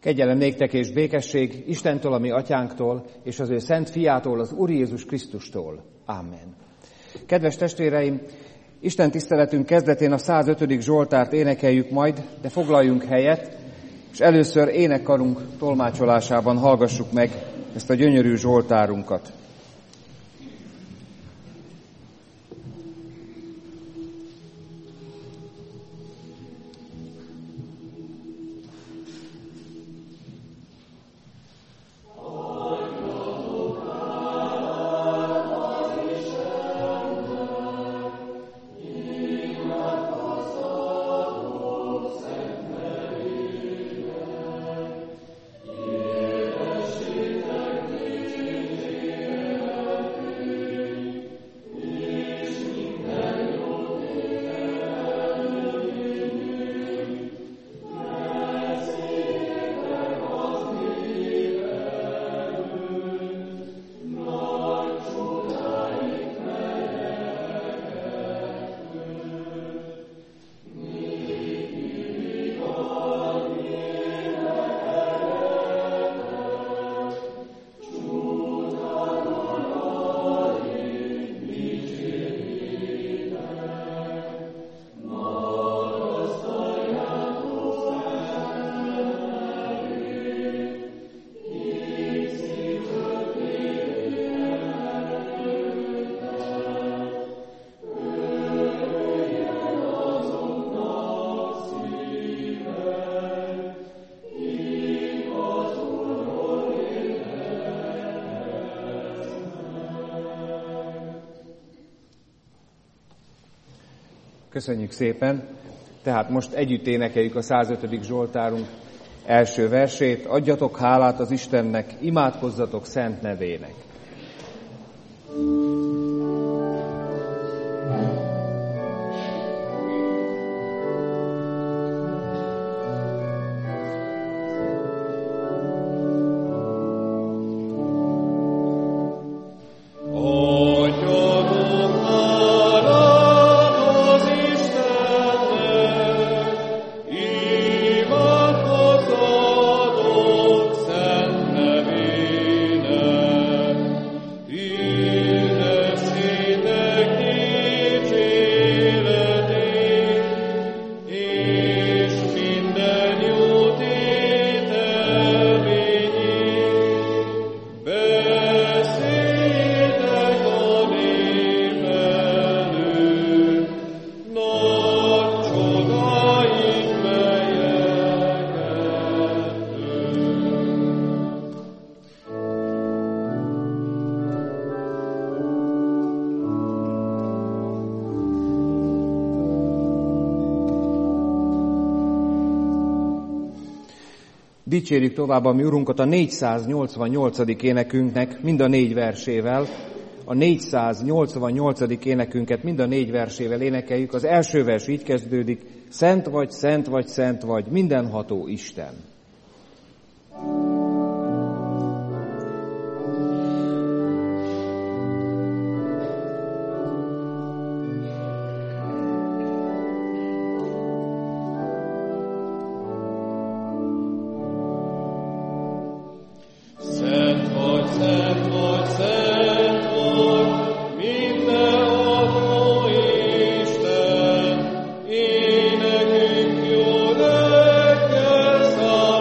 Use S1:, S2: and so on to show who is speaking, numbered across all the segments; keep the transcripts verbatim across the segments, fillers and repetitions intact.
S1: Kegyelem néktek és békesség Istentől, a mi atyánktól, és az ő szent fiától, az Úr Jézus Krisztustól. Amen. Kedves testvéreim, Isten tiszteletünk kezdetén a százötödik Zsoltárt énekeljük majd, de foglaljunk helyet, és először énekkarunk tolmácsolásában hallgassuk meg ezt a gyönyörű Zsoltárunkat. Köszönjük szépen! Tehát most együtt énekeljük a százötödik Zsoltárunk első versét. Adjatok hálát az Istennek, imádkozzatok szent nevének. Dicsérjük tovább a mi Urunkat a négyszáznyolcvannyolcadik énekünknek mind a négy versével. A négyszáznyolcvannyolcadik énekünket mind a négy versével énekeljük. Az első vers így kezdődik: Szent vagy, szent vagy, szent vagy, mindenható Isten.
S2: Énekünk jó reggel szám.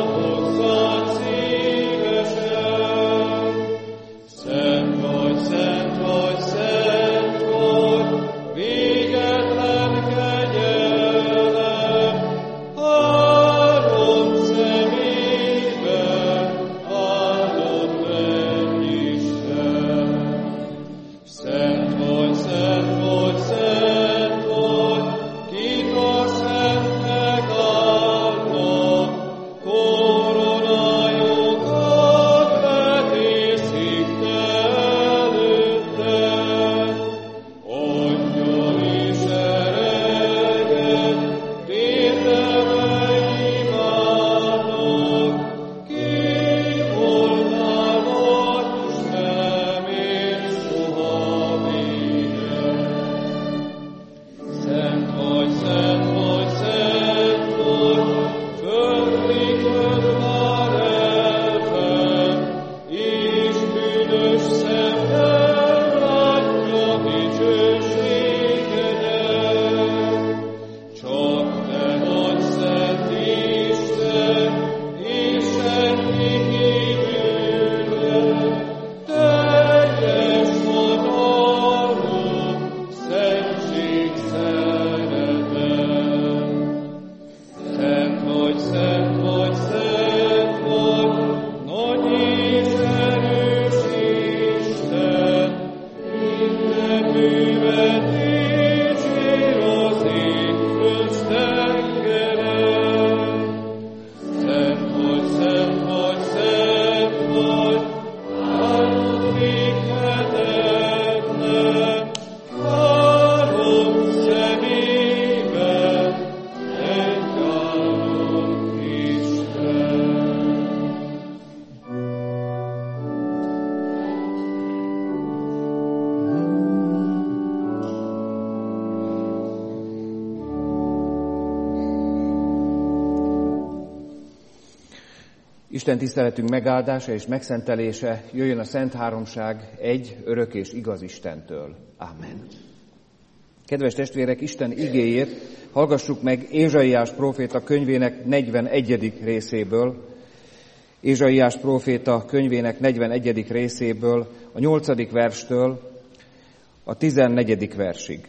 S1: Isten tiszteletünk megáldása és megszentelése jöjjön a Szent Háromság egy örök és igaz Istentől. Amen. Kedves testvérek, Isten igéjét hallgassuk meg Ézsaiás próféta könyvének negyvenegyedik részéből. Ézsaiás próféta könyvének negyvenegyedik részéből, a nyolcadik verstől a tizennegyedik versig.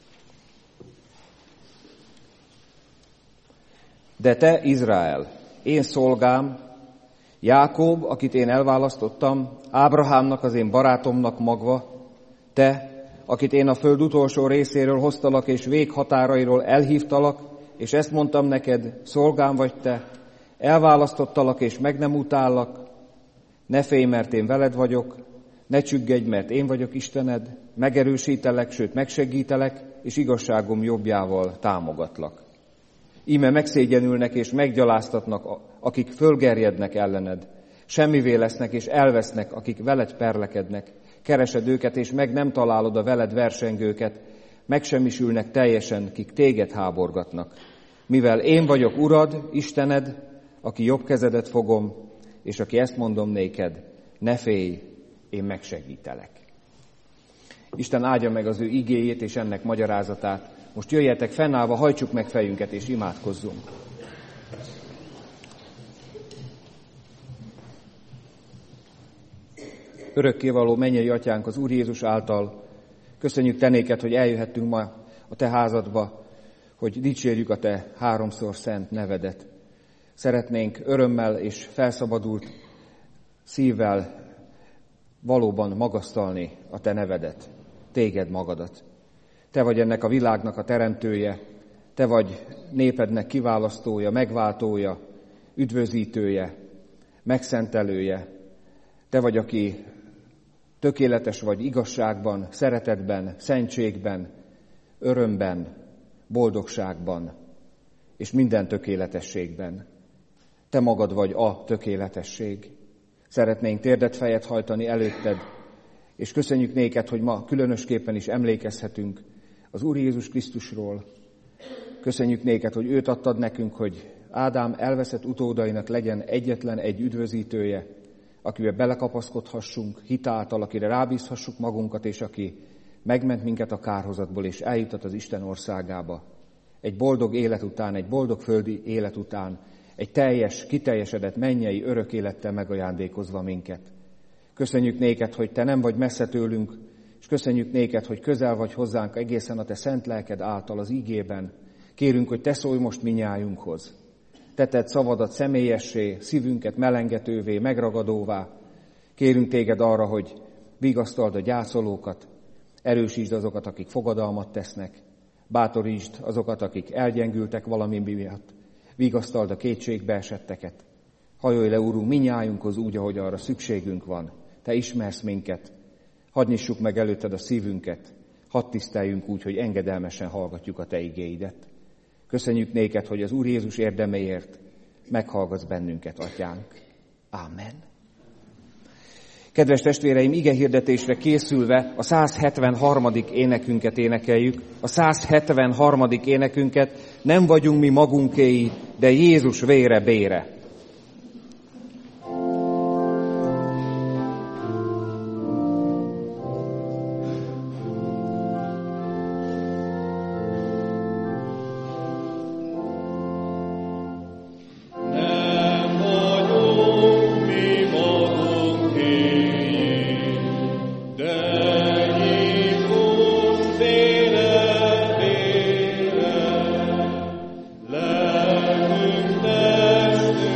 S1: De te, Izrael, én szolgám, Jákob, akit én elválasztottam, Ábrahámnak, az én barátomnak magva, te, akit én a föld utolsó részéről hoztalak és véghatárairól elhívtalak, és ezt mondtam neked, szolgám vagy te, elválasztottalak és meg nem utállak, ne félj, mert én veled vagyok, ne csüggedj, mert én vagyok Istened, megerősítelek, sőt megsegítelek, és igazságom jobbjával támogatlak. Íme megszégyenülnek és meggyaláztatnak, akik fölgerjednek ellened. Semmivé lesznek és elvesznek, akik veled perlekednek. Keresed őket, és meg nem találod a veled versengőket. Megsemmisülnek teljesen, kik téged háborgatnak. Mivel én vagyok Urad, Istened, aki jobb kezedet fogom, és aki ezt mondom néked, ne félj, én megsegítelek. Isten áldja meg az ő igéjét és ennek magyarázatát. Most jöjjetek fennállva, hajtsuk meg fejünket és imádkozzunk. Örökkévaló mennyei atyánk az Úr Jézus által, köszönjük te néked, hogy eljöhettünk ma a te házadba, hogy dicsérjük a te háromszor szent nevedet. Szeretnénk örömmel és felszabadult szívvel valóban magasztalni a te nevedet, téged magadat. Te vagy ennek a világnak a teremtője, te vagy népednek kiválasztója, megváltója, üdvözítője, megszentelője. Te vagy, aki tökéletes vagy igazságban, szeretetben, szentségben, örömben, boldogságban és minden tökéletességben. Te magad vagy a tökéletesség. Szeretnénk térdet fejet hajtani előtted, és köszönjük néked, hogy ma különösképpen is emlékezhetünk az Úr Jézus Krisztusról. Köszönjük néked, hogy őt adtad nekünk, hogy Ádám elveszett utódainak legyen egyetlen egy üdvözítője, akivel belekapaszkodhassunk, hitáltal, akire rábízhassuk magunkat, és aki megment minket a kárhozatból, és eljutott az Isten országába. Egy boldog élet után, egy boldog földi élet után, egy teljes, kiteljesedett mennyei örök élettel megajándékozva minket. Köszönjük néked, hogy te nem vagy messze tőlünk, és köszönjük néked, hogy közel vagy hozzánk egészen a te szent lelked által az ígében. Kérünk, hogy te szólj most minnyájunkhoz. Te tedd szavadat személyessé, szívünket melengetővé, megragadóvá. Kérünk téged arra, hogy vigasztald a gyászolókat, erősítsd azokat, akik fogadalmat tesznek, bátorítsd azokat, akik elgyengültek valami miatt, vigasztald a kétségbe esetteket. Hajolj le, Úrunk, minnyájunkhoz úgy, ahogy arra szükségünk van. Te ismersz minket, hadd nyissuk meg előtted a szívünket, hadd tiszteljünk úgy, hogy engedelmesen hallgatjuk a te igéidet. Köszönjük néked, hogy az Úr Jézus érdeméért meghallgatsz bennünket, atyánk. Ámen. Kedves testvéreim, igehirdetésre készülve a száz hetvenharmadik énekünket énekeljük. A száz hetvenharmadik énekünket, nem vagyunk mi magunkéi, de Jézus vére bére.
S2: Lelkünk testünk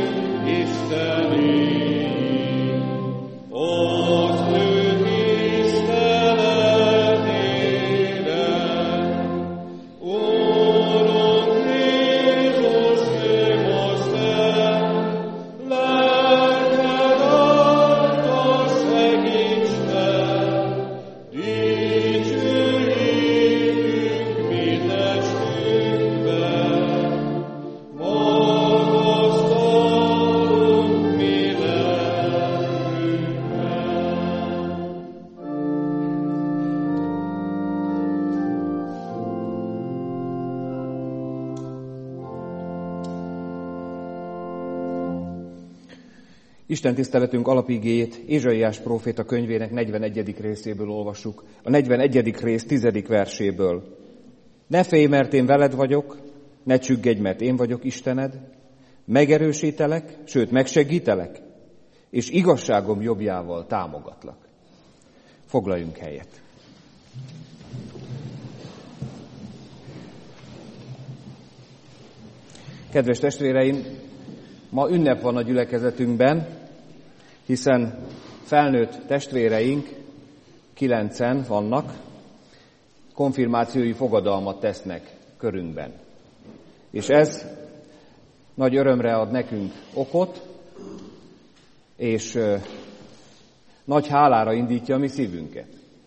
S1: Isten tiszteletünk alapigéjét Ézsaiás próféta könyvének negyvenegyedik részéből olvassuk, a negyvenegyedik rész tizedik verséből. Ne félj, mert én veled vagyok, ne csüggedj, mert én vagyok Istened, megerősítelek, sőt megsegítelek, és igazságom jobbjával támogatlak. Foglaljunk helyet. Kedves testvéreim, ma ünnep van a gyülekezetünkben, hiszen felnőtt testvéreink, kilencen vannak, konfirmációi fogadalmat tesznek körünkben. És ez nagy örömre ad nekünk okot, és nagy hálára indítja a mi szívünket.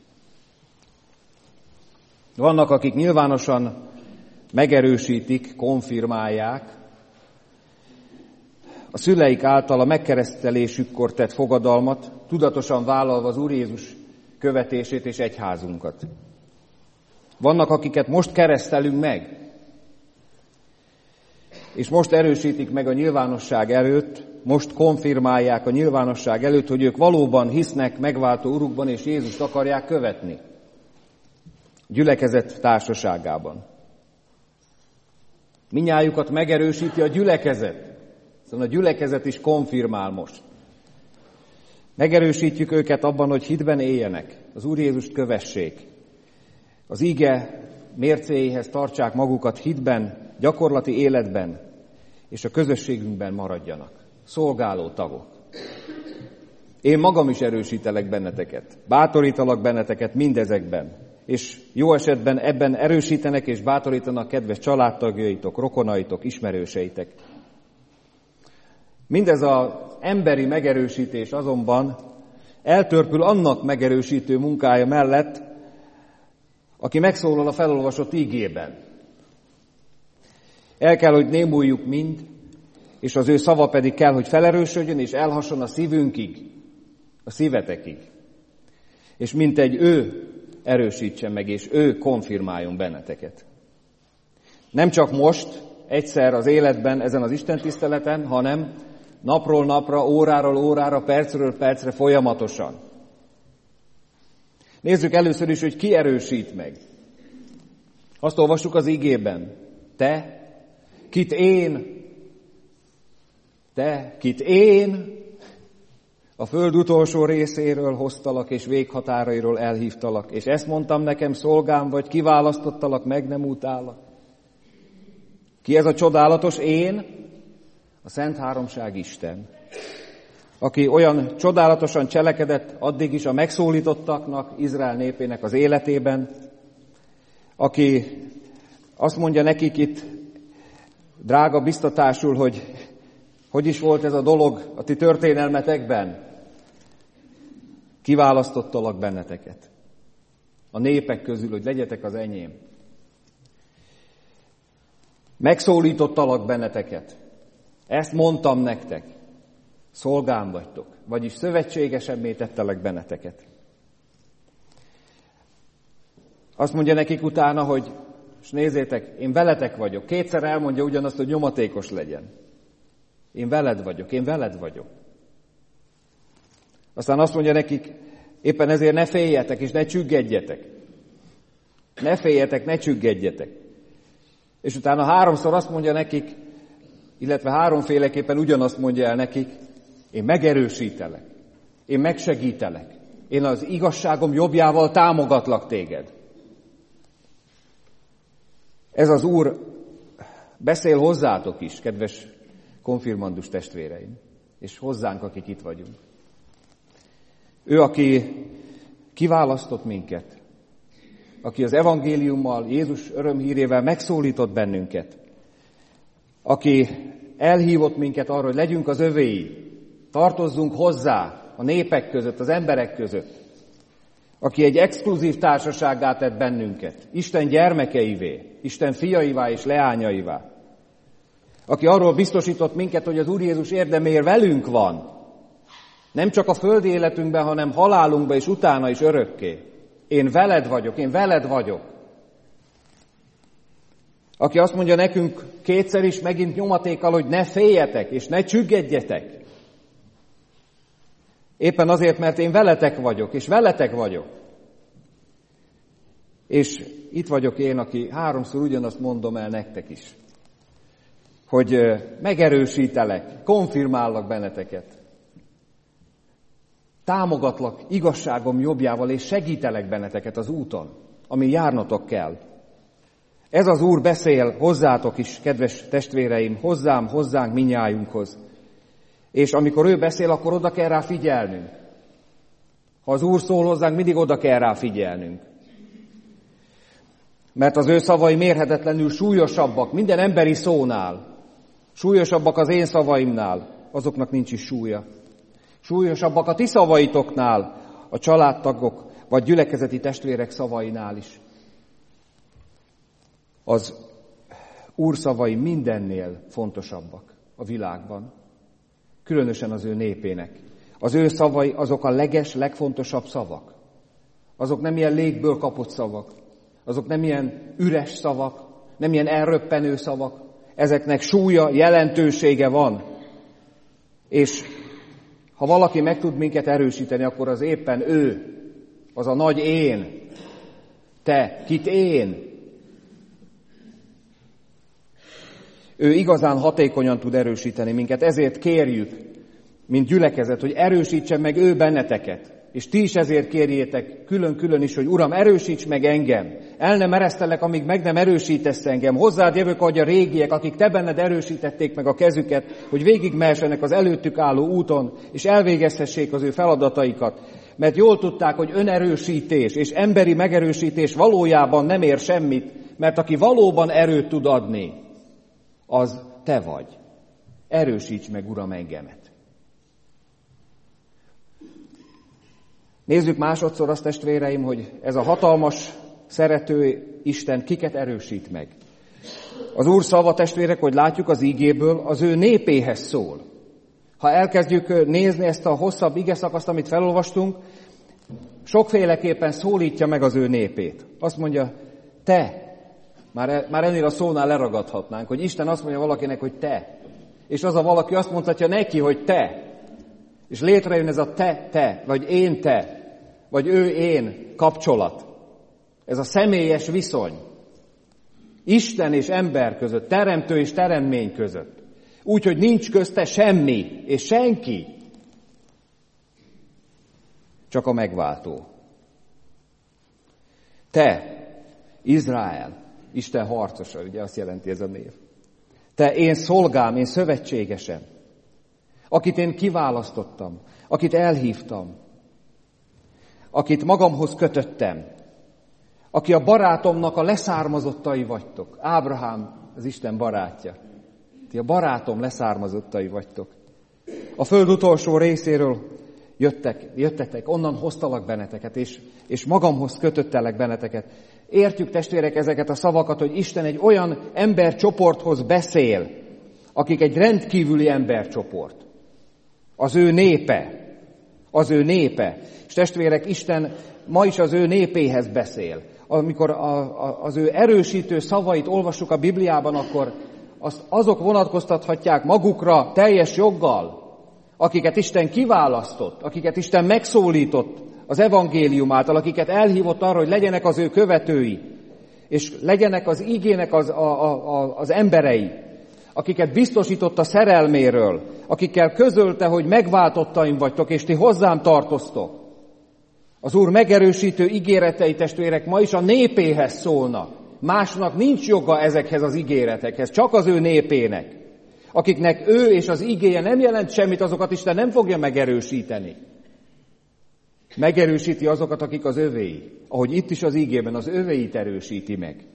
S1: Vannak, akik nyilvánosan megerősítik, konfirmálják a szüleik által a megkeresztelésükkor tett fogadalmat, tudatosan vállalva az Úr Jézus követését és egyházunkat. Vannak, akiket most keresztelünk meg, és most erősítik meg a nyilvánosság előtt, most konfirmálják a nyilvánosság előtt, hogy ők valóban hisznek megváltó Urukban, és Jézust akarják követni gyülekezet társaságában. Mindnyájukat megerősíti a gyülekezet, szóval a gyülekezet is konfirmál most. Megerősítjük őket abban, hogy hitben éljenek, az Úr Jézust kövessék, az íge mércéjéhez tartsák magukat hitben, gyakorlati életben, és a közösségünkben maradjanak. Szolgáló tagok. Én magam is erősítelek benneteket, bátorítalak benneteket mindezekben, és jó esetben ebben erősítenek és bátorítanak kedves családtagjaitok, rokonaitok, ismerőseitek. Mindez az emberi megerősítés azonban eltörpül annak megerősítő munkája mellett, aki megszólal a felolvasott ígében. El kell, hogy némuljuk mind, és az ő szava pedig kell, hogy felerősödjön, és elhasson a szívünkig, a szívetekig. És mintegy ő erősítsen meg, és ő konfirmáljon benneteket. Nem csak most, egyszer az életben, ezen az istentiszteleten, hanem napról napra, óráról órára, percről percre folyamatosan. Nézzük először is, hogy ki erősít meg. Azt olvassuk az igében. Te, kit én, te, kit én a föld utolsó részéről hoztalak, és véghatárairól elhívtalak, és ezt mondtam nekem, szolgám vagy, kiválasztottalak, meg nem utállak. Ki ez a csodálatos én? A Szent Háromság Isten, aki olyan csodálatosan cselekedett addig is a megszólítottaknak, Izrael népének az életében, aki azt mondja nekik itt, drága biztatásul, hogy hogy is volt ez a dolog a ti történelmetekben. Kiválasztottalak benneteket a népek közül, hogy legyetek az enyém. Megszólítottalak benneteket. Ezt mondtam nektek. Szolgám vagytok, vagyis szövetségesebbé tettelek benneteket. Azt mondja nekik utána, hogy és nézzétek, én veletek vagyok. Kétszer elmondja ugyanazt, hogy nyomatékos legyen. Én veled vagyok, én veled vagyok. Aztán azt mondja nekik, éppen ezért ne féljetek, és ne csüggedjetek. Ne féljetek, ne csüggedjetek. És utána háromszor azt mondja nekik, illetve háromféleképpen ugyanazt mondja el nekik, én megerősítelek, én megsegítelek, én az igazságom jobbjával támogatlak téged. Ez az Úr beszél hozzátok is, kedves konfirmandus testvéreim, és hozzánk, akik itt vagyunk. Ő, aki kiválasztott minket, aki az evangéliummal, Jézus örömhírével megszólított bennünket, aki elhívott minket arra, hogy legyünk az övéi, tartozzunk hozzá a népek között, az emberek között, aki egy exkluzív társasággá tett bennünket, Isten gyermekeivé, Isten fiaivá és leányaivá, aki arról biztosított minket, hogy az Úr Jézus érdeméért velünk van, nem csak a földi életünkben, hanem halálunkban és utána is örökké. Én veled vagyok, én veled vagyok. Aki azt mondja nekünk kétszer is megint nyomatékkal, hogy ne féljetek és ne csüggedjetek. Éppen azért, mert én veletek vagyok, és veletek vagyok. És itt vagyok én, aki háromszor ugyanazt mondom el nektek is, hogy megerősítelek, konfirmállak benneteket. Támogatlak igazságom jobbjával, és segítelek benneteket az úton, amin járnatok kell. Ez az Úr beszél hozzátok is, kedves testvéreim, hozzám, hozzánk, minnyájunkhoz. És amikor ő beszél, akkor oda kell rá figyelnünk. Ha az Úr szól hozzánk, mindig oda kell rá figyelnünk. Mert az ő szavai mérhetetlenül súlyosabbak minden emberi szónál. Súlyosabbak az én szavaimnál, azoknak nincs is súlya. Súlyosabbak a ti szavaitoknál, a családtagok vagy gyülekezeti testvérek szavainál is. Az Úr szavai mindennél fontosabbak a világban, különösen az ő népének. Az ő szavai azok a leges, legfontosabb szavak. Azok nem ilyen légből kapott szavak, azok nem ilyen üres szavak, nem ilyen elröppenő szavak. Ezeknek súlya, jelentősége van. És ha valaki meg tud minket erősíteni, akkor az éppen ő, az a nagy én, te, kit én. Ő igazán hatékonyan tud erősíteni minket, ezért kérjük, mint gyülekezet, hogy erősítsen meg ő benneteket. És ti is ezért kérjétek külön-külön is, hogy Uram, erősíts meg engem. El nem eresztelek, amíg meg nem erősítesz engem. Hozzád jövök, ahogy a régiek, akik te benned erősítették meg a kezüket, hogy végigmehessenek az előttük álló úton, és elvégezhessék az ő feladataikat. Mert jól tudták, hogy önerősítés és emberi megerősítés valójában nem ér semmit, mert aki valóban erőt tud adni, az te vagy. Erősíts meg, Uram, engemet. Nézzük másodszor azt, testvéreim, hogy ez a hatalmas, szerető Isten kiket erősít meg. Az Úr szava, testvérek, hogy látjuk az ígéből, az ő népéhez szól. Ha elkezdjük nézni ezt a hosszabb igeszakaszt, amit felolvastunk, sokféleképpen szólítja meg az ő népét. Azt mondja, te. Már, már ennél a szónál leragadhatnánk, hogy Isten azt mondja valakinek, hogy te. És az a valaki azt mondhatja neki, hogy te. És létrejön ez a te-te, vagy én-te, vagy ő-én kapcsolat. Ez a személyes viszony. Isten és ember között, teremtő és teremtmény között. Úgy, hogy nincs közte semmi és senki. Csak a megváltó. Te, Izrael, Isten harcosa, ugye azt jelenti ez a név. Te, én szolgám, én szövetségesem, akit én kiválasztottam, akit elhívtam, akit magamhoz kötöttem, aki a barátomnak a leszármazottai vagytok. Ábrahám az Isten barátja. Ti a barátom leszármazottai vagytok. A föld utolsó részéről jöttek, jöttetek, onnan hoztalak benneteket, és, és magamhoz kötöttelek benneteket. Értjük, testvérek, ezeket a szavakat, hogy Isten egy olyan embercsoporthoz beszél, akik egy rendkívüli embercsoport. Az ő népe. Az ő népe. És testvérek, Isten ma is az ő népéhez beszél. Amikor a, a, az ő erősítő szavait olvassuk a Bibliában, akkor azt azok vonatkoztathatják magukra teljes joggal, akiket Isten kiválasztott, akiket Isten megszólított az evangélium által, akiket elhívott arra, hogy legyenek az ő követői, és legyenek az ígének az, a, a, az emberei, akiket biztosított a szerelméről, akikkel közölte, hogy megváltottaim vagytok, és ti hozzám tartoztok. Az Úr megerősítő ígéretei, testvérek, ma is a népéhez szólnak. Másnak nincs joga ezekhez az ígéretekhez, csak az ő népének. Akiknek ő és az ígéje nem jelent semmit, azokat Isten nem fogja megerősíteni. Megerősíti azokat, akik az övéi. Ahogy itt is az ígében az övéit erősíti meg.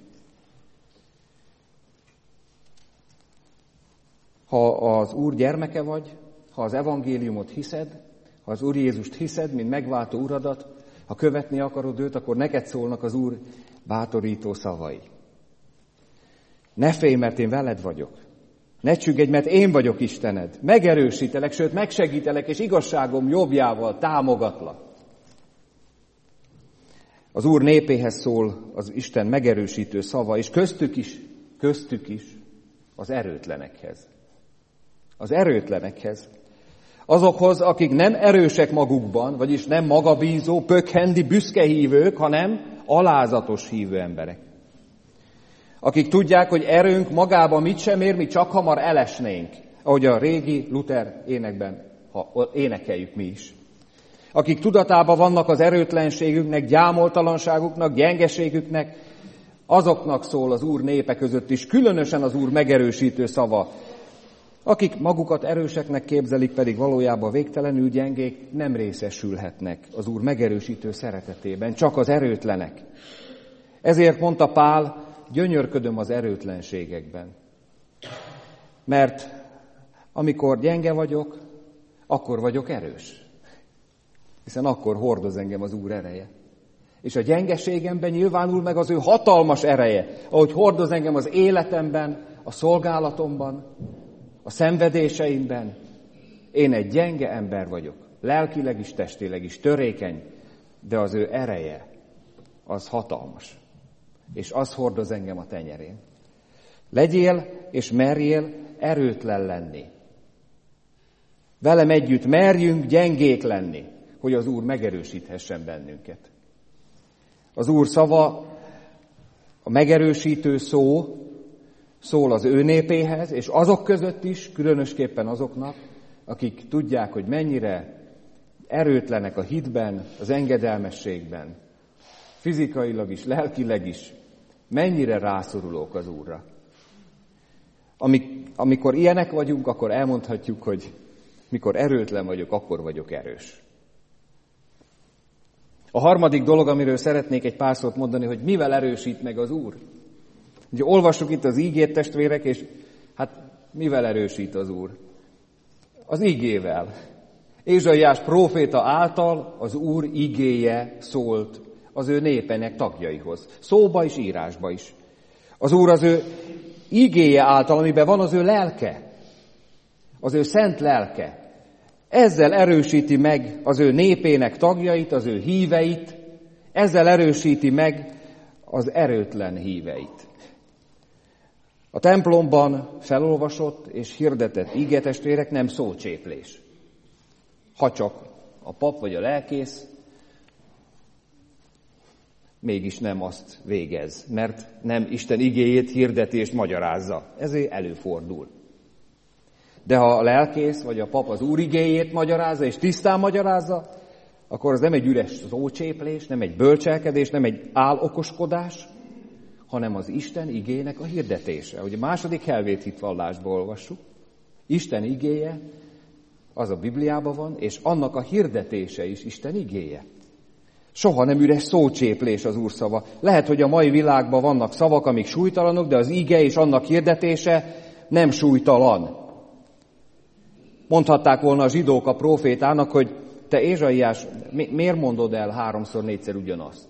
S1: Ha az Úr gyermeke vagy, ha az evangéliumot hiszed, ha az Úr Jézust hiszed, mint megváltó uradat, ha követni akarod őt, akkor neked szólnak az Úr bátorító szavai. Ne félj, mert én veled vagyok. Ne csüggedj, mert én vagyok Istened. Megerősítelek, sőt megsegítelek, és igazságom jobbjával támogatlak. Az Úr népéhez szól az Isten megerősítő szava, és köztük is, köztük is az erőtlenekhez. Az erőtlenekhez. Azokhoz, akik nem erősek magukban, vagyis nem magabízó, pökhendi, büszke hívők, hanem alázatos hívő emberek. Akik tudják, hogy erőnk magában mit sem ér, mi csak hamar elesnénk, ahogy a régi Luther énekben ha énekeljük mi is. Akik tudatában vannak az erőtlenségüknek, gyámoltalanságuknak, gyengeségüknek, azoknak szól az Úr népe között is, különösen az Úr megerősítő szava. Akik magukat erőseknek képzelik, pedig valójában végtelenül gyengék, nem részesülhetnek az Úr megerősítő szeretetében, csak az erőtlenek. Ezért mondta Pál, gyönyörködöm az erőtlenségekben. Mert amikor gyenge vagyok, akkor vagyok erős. Hiszen akkor hordoz engem az Úr ereje. És a gyengeségemben nyilvánul meg az ő hatalmas ereje, ahogy hordoz engem az életemben, a szolgálatomban, a szenvedéseimben. Én egy gyenge ember vagyok, lelkileg is, testileg is, törékeny, de az ő ereje, az hatalmas. És az hordoz engem a tenyerén. Legyél és merjél erőtlen lenni. Velem együtt merjünk gyengék lenni, hogy az Úr megerősíthessen bennünket. Az Úr szava, a megerősítő szó szól az ő népéhez, és azok között is, különösképpen azoknak, akik tudják, hogy mennyire erőtlenek a hitben, az engedelmességben, fizikailag is, lelkileg is, mennyire rászorulók az Úrra. Amikor ilyenek vagyunk, akkor elmondhatjuk, hogy mikor erőtlen vagyok, akkor vagyok erős. A harmadik dolog, amiről szeretnék egy pár szót mondani, hogy mivel erősít meg az Úr. Ugye olvassuk itt az ígét, testvérek, és hát mivel erősít az Úr? Az ígével. Ézsaiás próféta által az Úr ígéje szólt az ő népének tagjaihoz. Szóba is, írásba is. Az Úr az ő ígéje által, amiben van az ő lelke, az ő szent lelke. Ezzel erősíti meg az ő népének tagjait, az ő híveit, ezzel erősíti meg az erőtlen híveit. A templomban felolvasott és hirdetett ige, testvérek, nem szócséplés. Ha csak a pap vagy a lelkész mégis nem azt végez, mert nem Isten igéjét hirdeti és magyarázza. Ezért előfordul. De ha a lelkész vagy a pap az Úr igéjét magyarázza és tisztán magyarázza, akkor az nem egy üres szócséplés, nem egy bölcselkedés, nem egy álokoskodás, hanem az Isten igének a hirdetése. Ugye a második Helvét hitvallásból olvassuk. Isten igéje, az a Bibliában van, és annak a hirdetése is Isten igéje. Soha nem üres szócséplés az Úr szava. Lehet, hogy a mai világban vannak szavak, amik súlytalanok, de az ige és annak hirdetése nem súlytalan. Mondhatták volna a zsidók a prófétának, hogy te Ézsaiás, mi, miért mondod el háromszor, négyszer ugyanazt?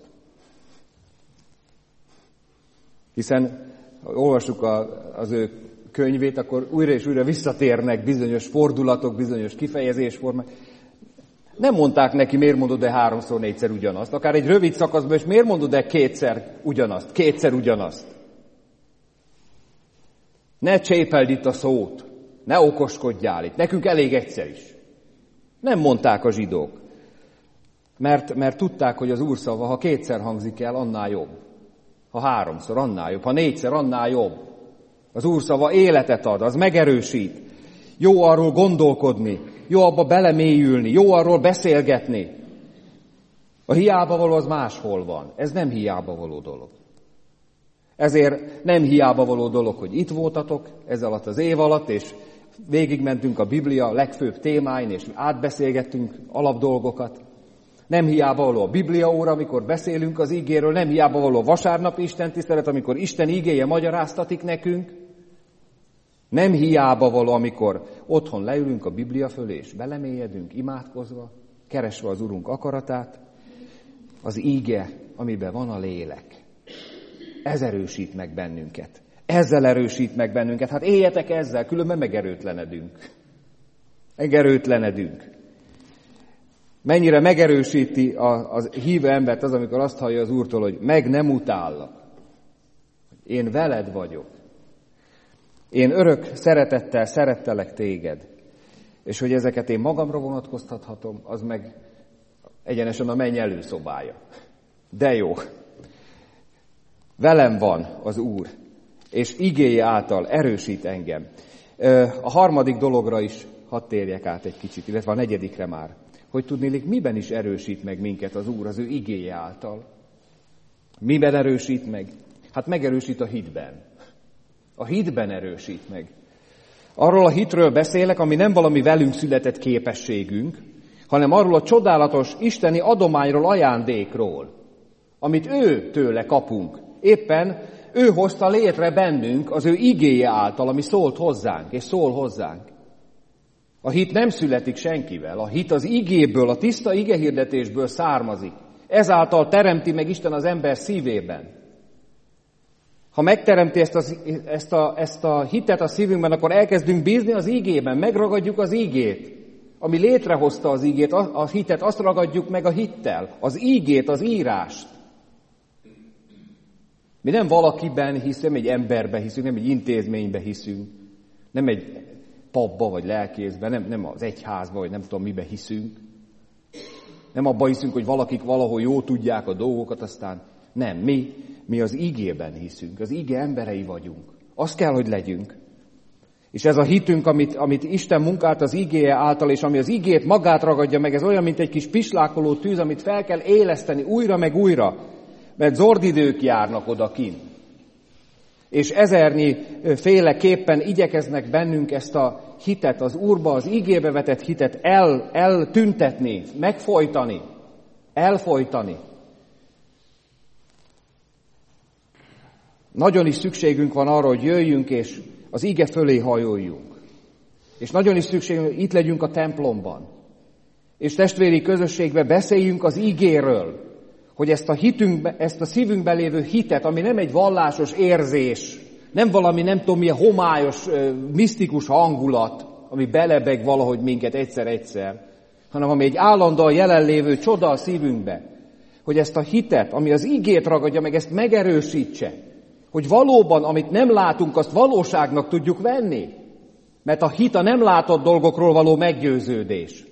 S1: Hiszen ha olvassuk a, az ő könyvét, akkor újra és újra visszatérnek bizonyos fordulatok, bizonyos kifejezésformák. Nem mondták neki, miért mondod el háromszor, négyszer ugyanazt. Akár egy rövid szakaszban is, miért mondod el kétszer ugyanazt, kétszer ugyanazt. Ne csépeld itt a szót, ne okoskodjál itt, nekünk elég egyszer is. Nem mondták a zsidók, mert, mert tudták, hogy az Úr szava, ha kétszer hangzik el, annál jobb. Ha háromszor, annál jobb. Ha négyszer, annál jobb. Az Úr szava életet ad, az megerősít. Jó arról gondolkodni, jó abba belemélyülni, jó arról beszélgetni. A hiába való az máshol van. Ez nem hiába való dolog. Ezért nem hiába való dolog, hogy itt voltatok ez alatt az év alatt, és végigmentünk a Biblia legfőbb témáin, és átbeszélgettünk alapdolgokat. Nem hiába való a Biblia óra, amikor beszélünk az ígéről, nem hiába való a vasárnapi istentisztelet, amikor Isten ígéje magyaráztatik nekünk. Nem hiába való, amikor otthon leülünk a Biblia fölé, és belemélyedünk, imádkozva, keresve az Urunk akaratát. Az íge, amiben van a lélek. Ez erősít meg bennünket. Ezzel erősít meg bennünket. Hát éljetek ezzel, különben megerőtlenedünk. Megerőtlenedünk. Mennyire megerősíti a, az hívő embert az, amikor azt hallja az Úrtól, hogy meg nem utállak. Én veled vagyok. Én örök szeretettel szerettelek téged. És hogy ezeket én magamra vonatkoztathatom, az meg egyenesen a menny előszobája. De jó. Velem van az Úr, és igéje által erősít engem. A harmadik dologra is hadd térjek át egy kicsit, illetve a negyedikre már. Hogy tudnélik, miben is erősít meg minket az Úr az ő igéje által. Miben erősít meg? Hát megerősít a hitben. A hitben erősít meg. Arról a hitről beszélek, ami nem valami velünk született képességünk, hanem arról a csodálatos isteni adományról, ajándékról, amit ő tőle kapunk. Éppen ő hozta létre bennünk az ő igéje által, ami szólt hozzánk, és szól hozzánk. A hit nem születik senkivel, a hit az igéből, a tiszta igehirdetésből származik. Ezáltal teremti meg Isten az ember szívében. Ha megteremti ezt a, ezt, a, ezt a hitet a szívünkben, akkor elkezdünk bízni az igében, megragadjuk az igét, ami létrehozta az igét, a, a hitet, azt ragadjuk meg a hittel, az igét, az írást. Mi nem valakiben hiszünk, nem egy emberbe hiszünk, nem egy intézménybe hiszünk, nem egy papba vagy lelkészbe, nem, nem az egyházba, vagy nem tudom mibe hiszünk. Nem abban hiszünk, hogy valakik valahol jól tudják a dolgokat, aztán nem, mi, mi az igében hiszünk, az ige emberei vagyunk. Az kell, hogy legyünk. És ez a hitünk, amit, amit Isten munkált az igéje által, és ami az igét magát ragadja meg, ez olyan, mint egy kis pislákoló tűz, amit fel kell éleszteni újra meg újra, mert zordidők járnak odakint. És ezernyi féleképpen igyekeznek bennünk ezt a hitet, az Úrba, az igébe vetett hitet el, eltüntetni, megfojtani, elfojtani. Nagyon is szükségünk van arra, hogy jöjjünk és az ige fölé hajoljunk. És nagyon is szükségünk, hogy itt legyünk a templomban. És testvéri közösségben beszéljünk az igéről, hogy ezt a hitünkbe, ezt a szívünkben lévő hitet, ami nem egy vallásos érzés, nem valami nem tudom milyen homályos, misztikus hangulat, ami belebeg valahogy minket egyszer-egyszer, hanem ami egy állandóan jelenlévő csoda a szívünkbe, hogy ezt a hitet, ami az igét ragadja meg, ezt megerősítse, hogy valóban, amit nem látunk, azt valóságnak tudjuk venni, mert a hit a nem látott dolgokról való meggyőződés.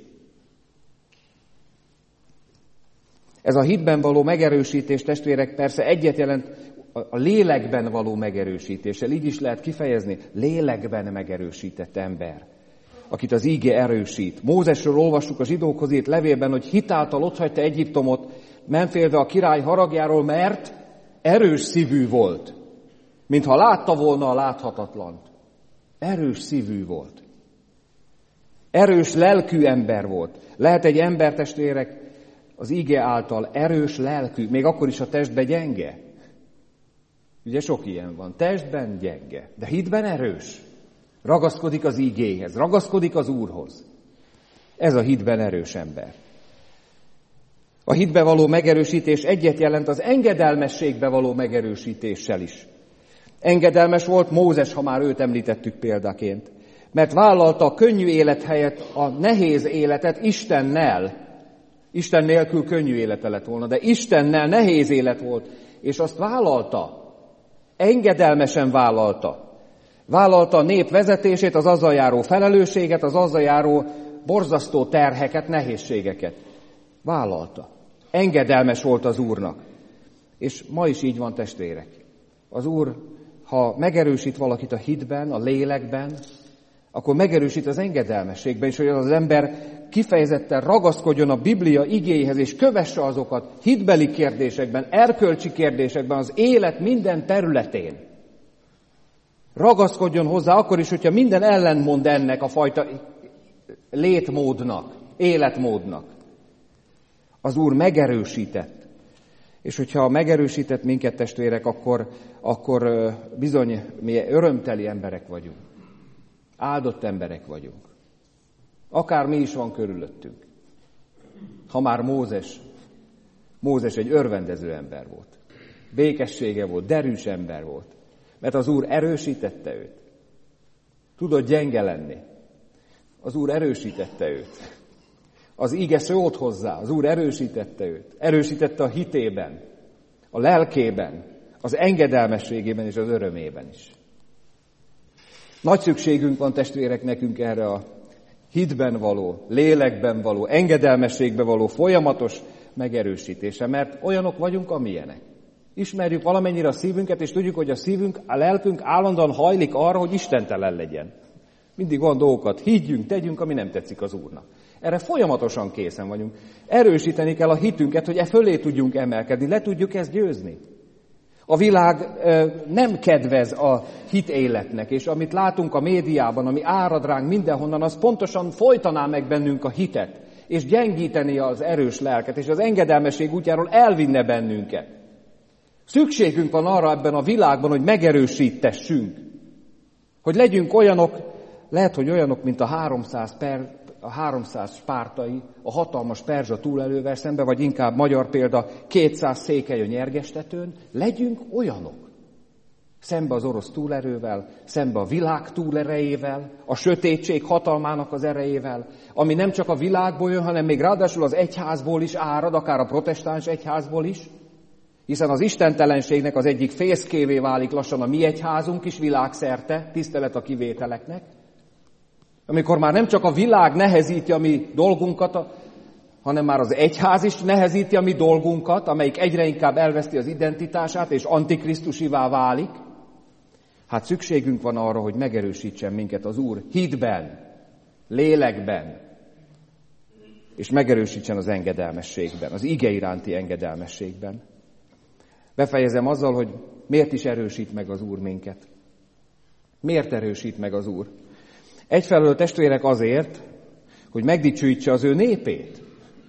S1: Ez a hitben való megerősítés, testvérek, persze egyet jelent a lélekben való megerősítéssel, így is lehet kifejezni, lélekben megerősített ember, akit az íge erősít. Mózesről olvassuk a zsidókhoz írt levélben, hogy hitáltal otthagyta Egyiptomot, nem félve a király haragjáról, mert erős szívű volt, mintha látta volna a láthatatlant. Erős szívű volt. Erős lelkű ember volt. Lehet egy ember, testvérek, az íge által erős lelkű, még akkor is a testben gyenge. Ugye sok ilyen van. Testben gyenge, de hitben erős. Ragaszkodik az ígéhez, ragaszkodik az Úrhoz. Ez a hitben erős ember. A hitbe való megerősítés egyet jelent az engedelmességbe való megerősítéssel is. Engedelmes volt Mózes, ha már őt említettük példaként, mert vállalta a könnyű élet helyett a nehéz életet Istennel. Isten nélkül könnyű élete lett volna, de Istennel nehéz élet volt, és azt vállalta. Engedelmesen vállalta. Vállalta a nép vezetését, az azzal járó felelősséget, az azzal járó borzasztó terheket, nehézségeket. Vállalta. Engedelmes volt az Úrnak. És ma is így van, testvérek. Az Úr, ha megerősít valakit a hitben, a lélekben, akkor megerősít az engedelmességben is, hogy az ember kifejezetten ragaszkodjon a Biblia igéihez, és kövesse azokat hitbeli kérdésekben, erkölcsi kérdésekben, az élet minden területén. Ragaszkodjon hozzá akkor is, hogyha minden ellentmond ennek a fajta létmódnak, életmódnak. Az Úr megerősített. És hogyha megerősített minket, testvérek, akkor, akkor bizony mi örömteli emberek vagyunk. Áldott emberek vagyunk. Akár mi is van körülöttünk. Ha már Mózes, Mózes egy örvendező ember volt. Békessége volt, derűs ember volt. Mert az Úr erősítette őt. Tudott gyenge lenni. Az Úr erősítette őt. Az íge szólt hozzá, az Úr erősítette őt. Erősítette a hitében, a lelkében, az engedelmességében és az örömében is. Nagy szükségünk van, testvérek, nekünk erre a hitben való, lélekben való, engedelmességben való folyamatos megerősítése, mert olyanok vagyunk, amilyenek. Ismerjük valamennyire a szívünket, és tudjuk, hogy a szívünk, a lelkünk állandóan hajlik arra, hogy istentelen legyen. Mindig van dolgokat higgyünk, tegyünk, ami nem tetszik az Úrnak. Erre folyamatosan készen vagyunk. Erősíteni kell a hitünket, hogy e fölé tudjunk emelkedni, le tudjuk ezt győzni. A világ nem kedvez a hit életnek, és amit látunk a médiában, ami árad ránk mindenhonnan, az pontosan folytaná meg bennünk a hitet, és gyengíteni az erős lelket, és az engedelmesség útjáról elvinne bennünket. Szükségünk van arra ebben a világban, hogy megerősítessünk, hogy legyünk olyanok, lehet, hogy olyanok, mint a háromszáz, per, a háromszáz spártai, a hatalmas perzsa túlelővel szembe, vagy inkább magyar példa, kétszáz székely a nyergestetőn, legyünk olyanok. Szembe az orosz túlerővel, szembe a világ túlerejével, a sötétség hatalmának az erejével, ami nem csak a világból jön, hanem még ráadásul az egyházból is árad, akár a protestáns egyházból is, hiszen az istentelenségnek az egyik fészkévé válik lassan a mi egyházunk is világszerte, tisztelet a kivételeknek, amikor már nem csak a világ nehezíti a mi dolgunkat, hanem már az egyház is nehezíti a mi dolgunkat, amelyik egyre inkább elveszti az identitását és antikrisztusivá válik. Hát szükségünk van arra, hogy megerősítsen minket az Úr hitben, lélekben, és megerősítsen az engedelmességben, az ige iránti engedelmességben. Befejezem azzal, hogy miért is erősít meg az Úr minket. Miért erősít meg az Úr? Egyfelől, testvérek, azért, hogy megdicsőítse az ő népét.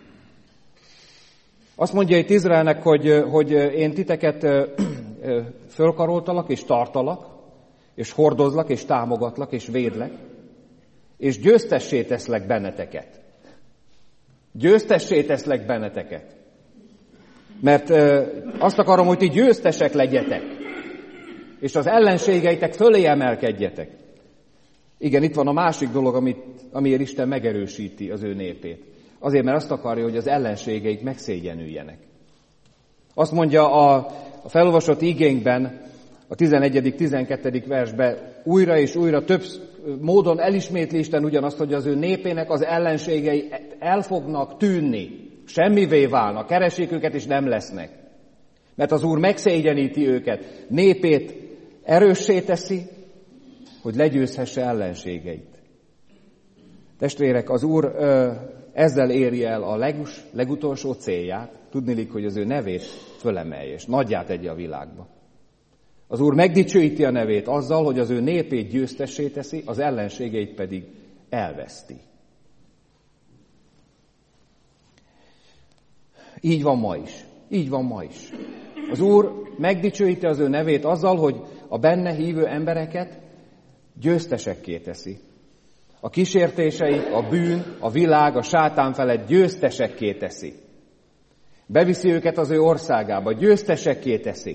S1: Azt mondja itt Izraelnek, hogy, hogy én titeket fölkaroltalak és tartalak, és hordozlak és támogatlak és védlek, és győztessé teszlek benneteket. Győztessé teszlek benneteket. Mert azt akarom, hogy ti győztesek legyetek, és az ellenségeitek fölé emelkedjetek. Igen, itt van a másik dolog, amit, amiért Isten megerősíti az ő népét. Azért, mert azt akarja, hogy az ellenségeik megszégyenüljenek. Azt mondja a, a felolvasott igénkben, a tizenegyedik tizenkettedik versben újra és újra több módon elismétli Isten ugyanazt, hogy az ő népének az ellenségei el fognak tűnni, semmivé válnak, keressék őket és nem lesznek. Mert az Úr megszégyeníti őket, népét erőssé teszi, hogy legyőzhesse ellenségeit. Testvérek, az Úr ö, ezzel éri el a legus, legutolsó célját, tudniillik, hogy az ő nevét fölemelje, és nagyját tegye a világba. Az Úr megdicsőíti a nevét azzal, hogy az ő népét győztessé teszi, az ellenségeit pedig elveszti. Így van ma is. Így van ma is. Az Úr megdicsőíti az ő nevét azzal, hogy a benne hívő embereket győztesekké teszi. A kísértéseik, a bűn, a világ, a sátán felett győztesekké teszi. Beviszi őket az ő országába, győztesekké teszi.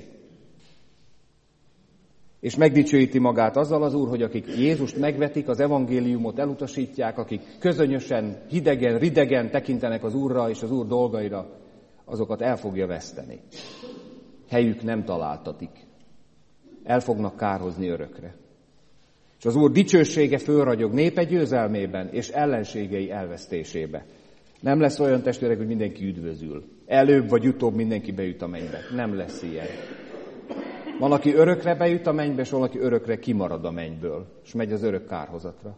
S1: És megdicsőíti magát azzal az Úr, hogy akik Jézust megvetik, az evangéliumot elutasítják, akik közönösen, hidegen, ridegen tekintenek az Úrra és az Úr dolgaira, azokat el fogja veszteni. Helyük nem találtatik. El fognak kárhozni örökre. És az Úr dicsősége fölragyog népe győzelmében és ellenségei elvesztésébe. Nem lesz olyan, testvérek, hogy mindenki üdvözül. Előbb vagy utóbb mindenki bejut a mennybe. Nem lesz ilyen. Van, aki örökre bejut a mennybe, és van, aki örökre kimarad a mennyből, és megy az örök kárhozatra.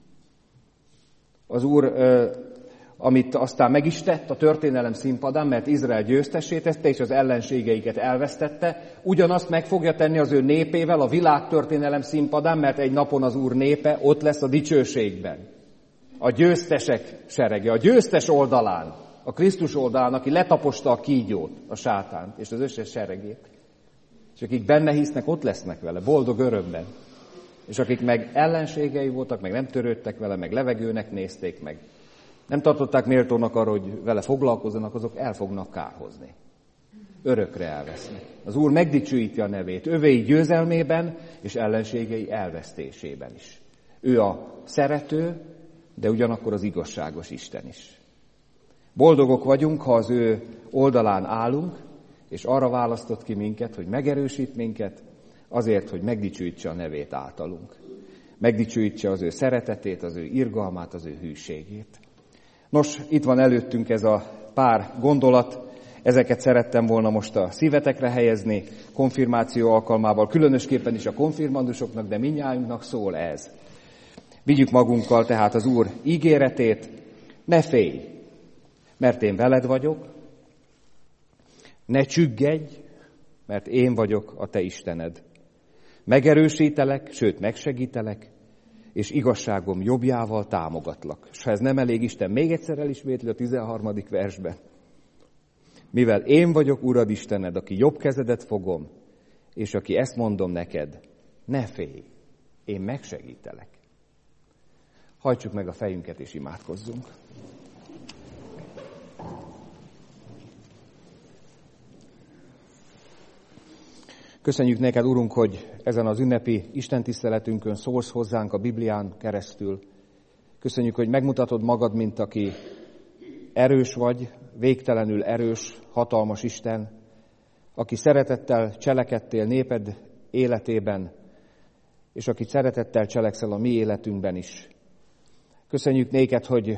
S1: Az Úr, amit aztán meg is tett a történelem színpadán, mert Izrael győztessé tette, és az ellenségeiket elvesztette, ugyanazt meg fogja tenni az ő népével a világtörténelem színpadán, mert egy napon az Úr népe ott lesz a dicsőségben. A győztesek serege, a győztes oldalán, a Krisztus oldalán, aki letaposta a kígyót, a sátánt és az összes seregét. És akik benne hisznek, ott lesznek vele, boldog örömben. És akik meg ellenségei voltak, meg nem törődtek vele, meg levegőnek nézték meg, nem tartották méltónak arra, hogy vele foglalkozzanak, azok el fognak kárhozni. Örökre elvesznek. Az Úr megdicsőíti a nevét, övéi győzelmében és ellenségei elvesztésében is. Ő a szerető, de ugyanakkor az igazságos Isten is. Boldogok vagyunk, ha az ő oldalán állunk, és arra választott ki minket, hogy megerősít minket, azért, hogy megdicsőítse a nevét általunk. megdicsőítse az ő szeretetét, az ő irgalmát, az ő hűségét. Nos, itt van előttünk ez a pár gondolat, ezeket szerettem volna most a szívetekre helyezni, konfirmáció alkalmával, különösképpen is a konfirmandusoknak, de mindnyájunknak szól ez. Vigyük magunkkal tehát az Úr ígéretét, ne félj, mert én veled vagyok, ne csüggedj, mert én vagyok a te Istened. Megerősítelek, sőt megsegítelek, és igazságom jobbjával támogatlak. És ha ez nem elég, Isten még egyszer elismétli a tizenharmadik versben. Mivel én vagyok, Urad Istened, aki jobb kezedet fogom, és aki ezt mondom neked, ne félj, én megsegítelek. Hajtsuk meg a fejünket és imádkozzunk. Köszönjük neked, Urunk, hogy ezen az ünnepi istentiszteletünkön szólsz hozzánk a Biblián keresztül. Köszönjük, hogy megmutatod magad, mint aki erős vagy, végtelenül erős, hatalmas Isten, aki szeretettel cselekedtél néped életében, és aki szeretettel cselekszel a mi életünkben is. Köszönjük néked, hogy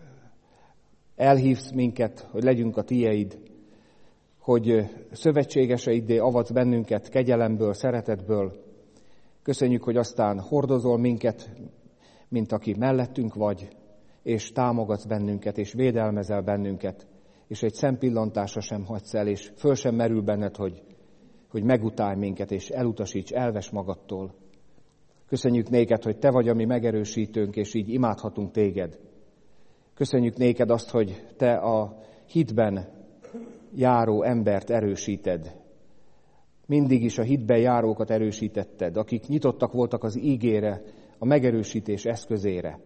S1: elhívsz minket, hogy legyünk a tieid, hogy szövetségeseiddé avatsz bennünket kegyelemből, szeretetből. Köszönjük, hogy aztán hordozol minket, mint aki mellettünk vagy, és támogatsz bennünket, és védelmezel bennünket, és egy szempillantásra sem hagysz el, és föl sem merül benned, hogy, hogy megutálj minket, és elutasíts, elves magadtól. Köszönjük néked, hogy te vagy a mi megerősítőnk, és így imádhatunk téged. Köszönjük néked azt, hogy te a hitben járó embert erősíted. Mindig is a hitben járókat erősítetted, akik nyitottak voltak az ígére, a megerősítés eszközére.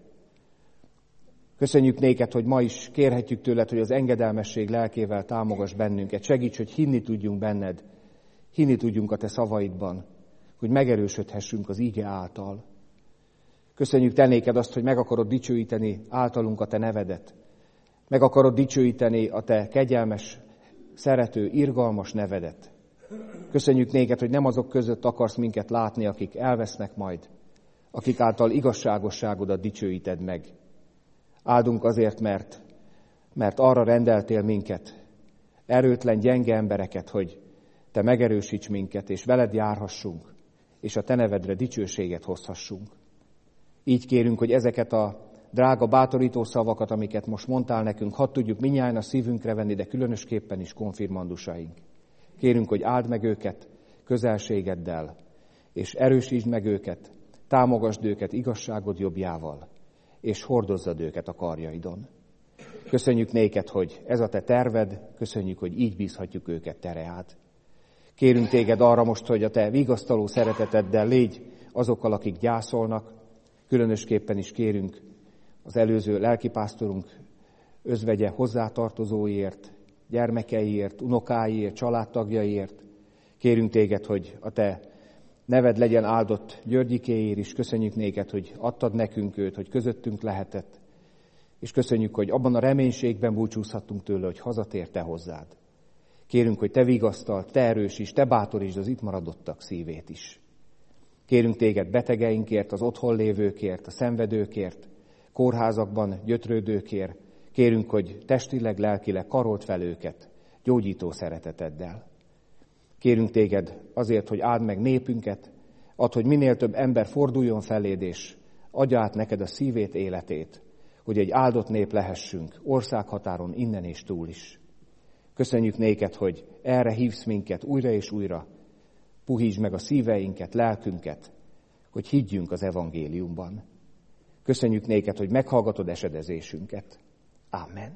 S1: Köszönjük néked, hogy ma is kérhetjük tőled, hogy az engedelmesség lelkével támogass bennünket. Segíts, hogy hinni tudjunk benned, hinni tudjunk a te szavaidban, hogy megerősödhessünk az íge által. Köszönjük te néked azt, hogy meg akarod dicsőíteni általunk a te nevedet. Meg akarod dicsőíteni a te kegyelmes, szerető, irgalmas nevedet. Köszönjük néked, hogy nem azok között akarsz minket látni, akik elvesznek majd, akik által igazságosságodat dicsőíted meg. Áldunk azért, mert, mert arra rendeltél minket, erőtlen, gyenge embereket, hogy te megerősíts minket, és veled járhassunk, és a te nevedre dicsőséget hozhassunk. Így kérünk, hogy ezeket a drága, bátorító szavakat, amiket most mondtál nekünk, hadd tudjuk mindnyájan a szívünkre venni, de különösképpen is konfirmandusaink. Kérünk, hogy áld meg őket közelségeddel, és erősítsd meg őket, támogasd őket igazságod jobbjával, és hordozzad őket a karjaidon. Köszönjük néked, hogy ez a te terved, köszönjük, hogy így bízhatjuk őket te reád. Kérünk téged arra most, hogy a te vigasztaló szereteteddel légy azokkal, akik gyászolnak, különösképpen is kérünk az előző lelkipásztorunk özvegye hozzátartozóiért, gyermekeiért, unokáiért, családtagjaiért. Kérünk téged, hogy a te neved legyen áldott Györgyikéért is. Köszönjük néked, hogy adtad nekünk őt, hogy közöttünk lehetett. És köszönjük, hogy abban a reménységben búcsúzhattunk tőle, hogy hazatér te hozzád. Kérünk, hogy te vigasztald, te erősítsd, te bátorítsd az itt maradottak szívét is. Kérünk téged betegeinkért, az otthon lévőkért, a szenvedőkért, kórházakban gyötrődőkért. Kérünk, hogy testileg, lelkileg karold fel őket gyógyító szereteteddel. Kérünk téged azért, hogy áld meg népünket, add, hogy minél több ember forduljon feléd, és adj át neked a szívét, életét, hogy egy áldott nép lehessünk országhatáron innen és túl is. Köszönjük néked, hogy erre hívsz minket újra és újra. Puhítsd meg a szíveinket, lelkünket, hogy higgyünk az evangéliumban. Köszönjük néked, hogy meghallgatod esedezésünket. Ámen.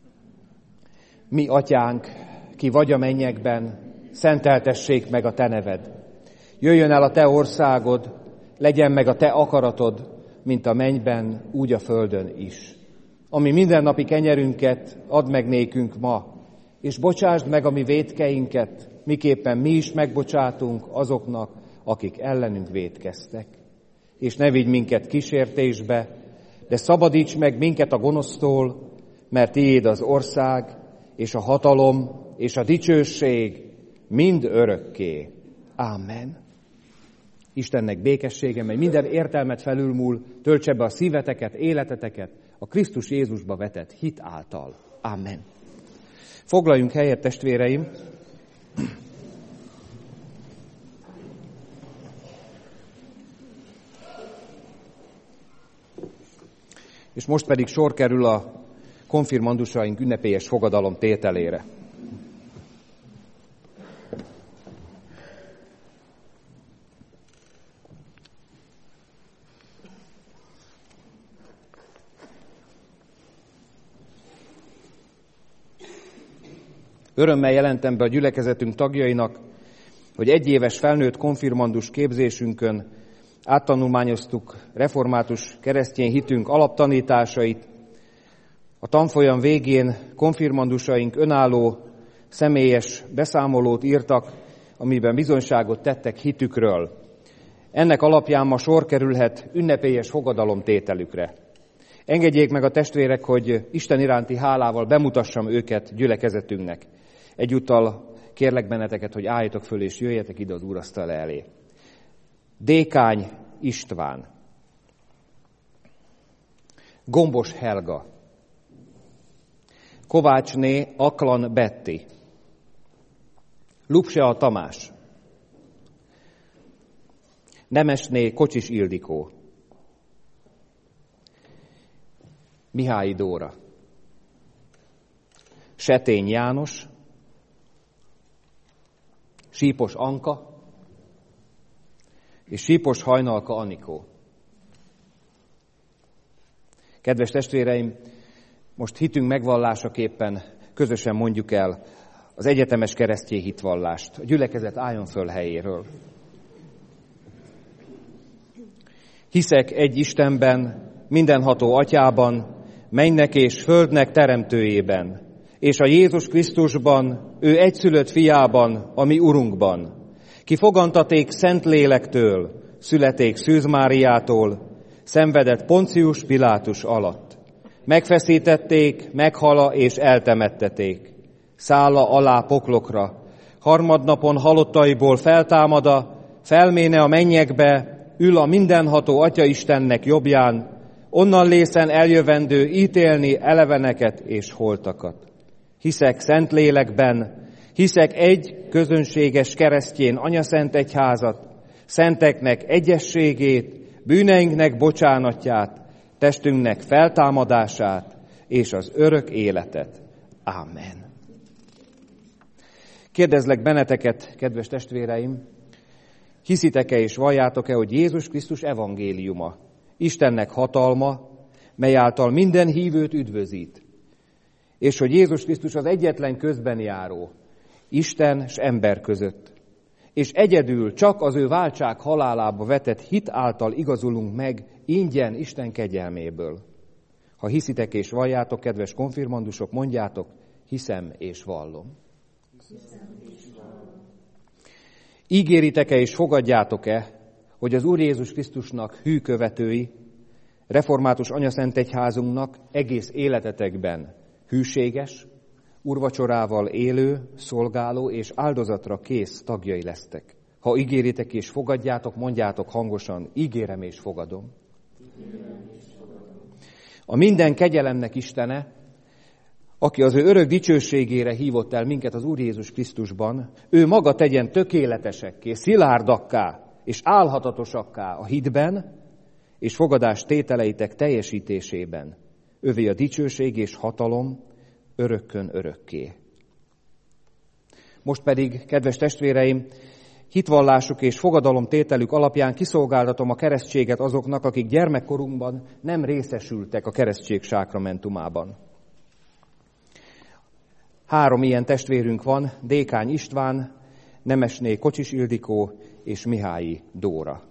S1: Mi atyánk, ki vagy a mennyekben, szenteltessék meg a te neved. Jöjjön el a te országod, legyen meg a te akaratod, mint a mennyben, úgy a földön is. Ami mindennapi kenyerünket add meg nékünk ma, és bocsásd meg a mi vétkeinket, miképpen mi is megbocsátunk azoknak, akik ellenünk vétkeztek. És ne vigy minket kísértésbe, de szabadíts meg minket a gonosztól, mert tiéd az ország, és a hatalom, és a dicsőség mind örökké. Ámen. Istennek békessége, mely minden értelmet felülmúl, töltse be a szíveteket, életeteket a Krisztus Jézusba vetett hit által. Amen. Foglaljunk helyet, testvéreim! És most pedig sor kerül a konfirmandusaink ünnepélyes fogadalom tételére. Örömmel jelentem be a gyülekezetünk tagjainak, hogy egyéves felnőtt konfirmandus képzésünkön áttanulmányoztuk református keresztény hitünk alaptanításait. A tanfolyam végén konfirmandusaink önálló, személyes beszámolót írtak, amiben bizonyságot tettek hitükről. Ennek alapján ma sor kerülhet ünnepélyes fogadalomtételükre. Engedjék meg a testvérek, hogy Isten iránti hálával bemutassam őket gyülekezetünknek. Egyúttal kérlek benneteket, hogy álljatok föl és jöjjetek ide az úrasztal elé. Dékány István, Gombos Helga, Kovácsné Aklan Betty, Lupsea Tamás, Nemesné Kocsis Ildikó, Mihályi Dóra, Setény János, Sípos Anka és Sípos Hajnalka Anikó. Kedves testvéreim, most hitünk megvallásaképpen közösen mondjuk el az egyetemes keresztény hitvallást. A gyülekezet álljon föl helyéről. Hiszek egy Istenben, mindenható Atyában, mennek és földnek teremtőjében, és a Jézus Krisztusban, ő egyszülött fiában, a mi Urunkban, ki fogantaték Szent Lélektől, születék Szűz Máriától, szenvedett Poncius Pilátus alatt. Megfeszítették, meghala és eltemetteték. Szálla alá poklokra, harmadnapon halottaiból feltámada, felméne a mennyekbe, ül a mindenható Atya Istennek jobbján, onnan lészen eljövendő ítélni eleveneket és holtakat. Hiszek Szentlélekben, hiszek egy közönséges keresztjén anyaszent egyházat, szenteknek egyességét, bűneinknek bocsánatját, testünknek feltámadását és az örök életet. Amen. Kérdezlek benneteket, kedves testvéreim, hiszitek-e és valljátok-e, hogy Jézus Krisztus evangéliuma, Istennek hatalma, mely által minden hívőt üdvözít, és hogy Jézus Krisztus az egyetlen közbenjáró, Isten és ember között, és egyedül csak az ő váltság halálába vetett hit által igazulunk meg ingyen Isten kegyelméből. Ha hiszitek és valljátok, kedves konfirmandusok, mondjátok, hiszem és vallom. Ígéritek-e és fogadjátok-e, hogy az Úr Jézus Krisztusnak hű követői, református anyaszentegyházunknak egész életetekben hűséges, úrvacsorával élő, szolgáló és áldozatra kész tagjai lesztek. Ha ígéritek és fogadjátok, mondjátok hangosan, ígérem és fogadom. A minden kegyelemnek Istene, aki az ő örök dicsőségére hívott el minket az Úr Jézus Krisztusban, ő maga tegyen tökéletesekké, szilárdakká és álhatatosakká a hitben és fogadás tételeitek teljesítésében. Övé a dicsőség és hatalom örökkön örökké. Most pedig, kedves testvéreim, hitvallásuk és fogadalomtételük alapján kiszolgáltatom a keresztséget azoknak, akik gyermekkorunkban nem részesültek a keresztség sákramentumában. Három ilyen testvérünk van, Dékány István, Nemesné Kocsis Ildikó és Mihályi Dóra.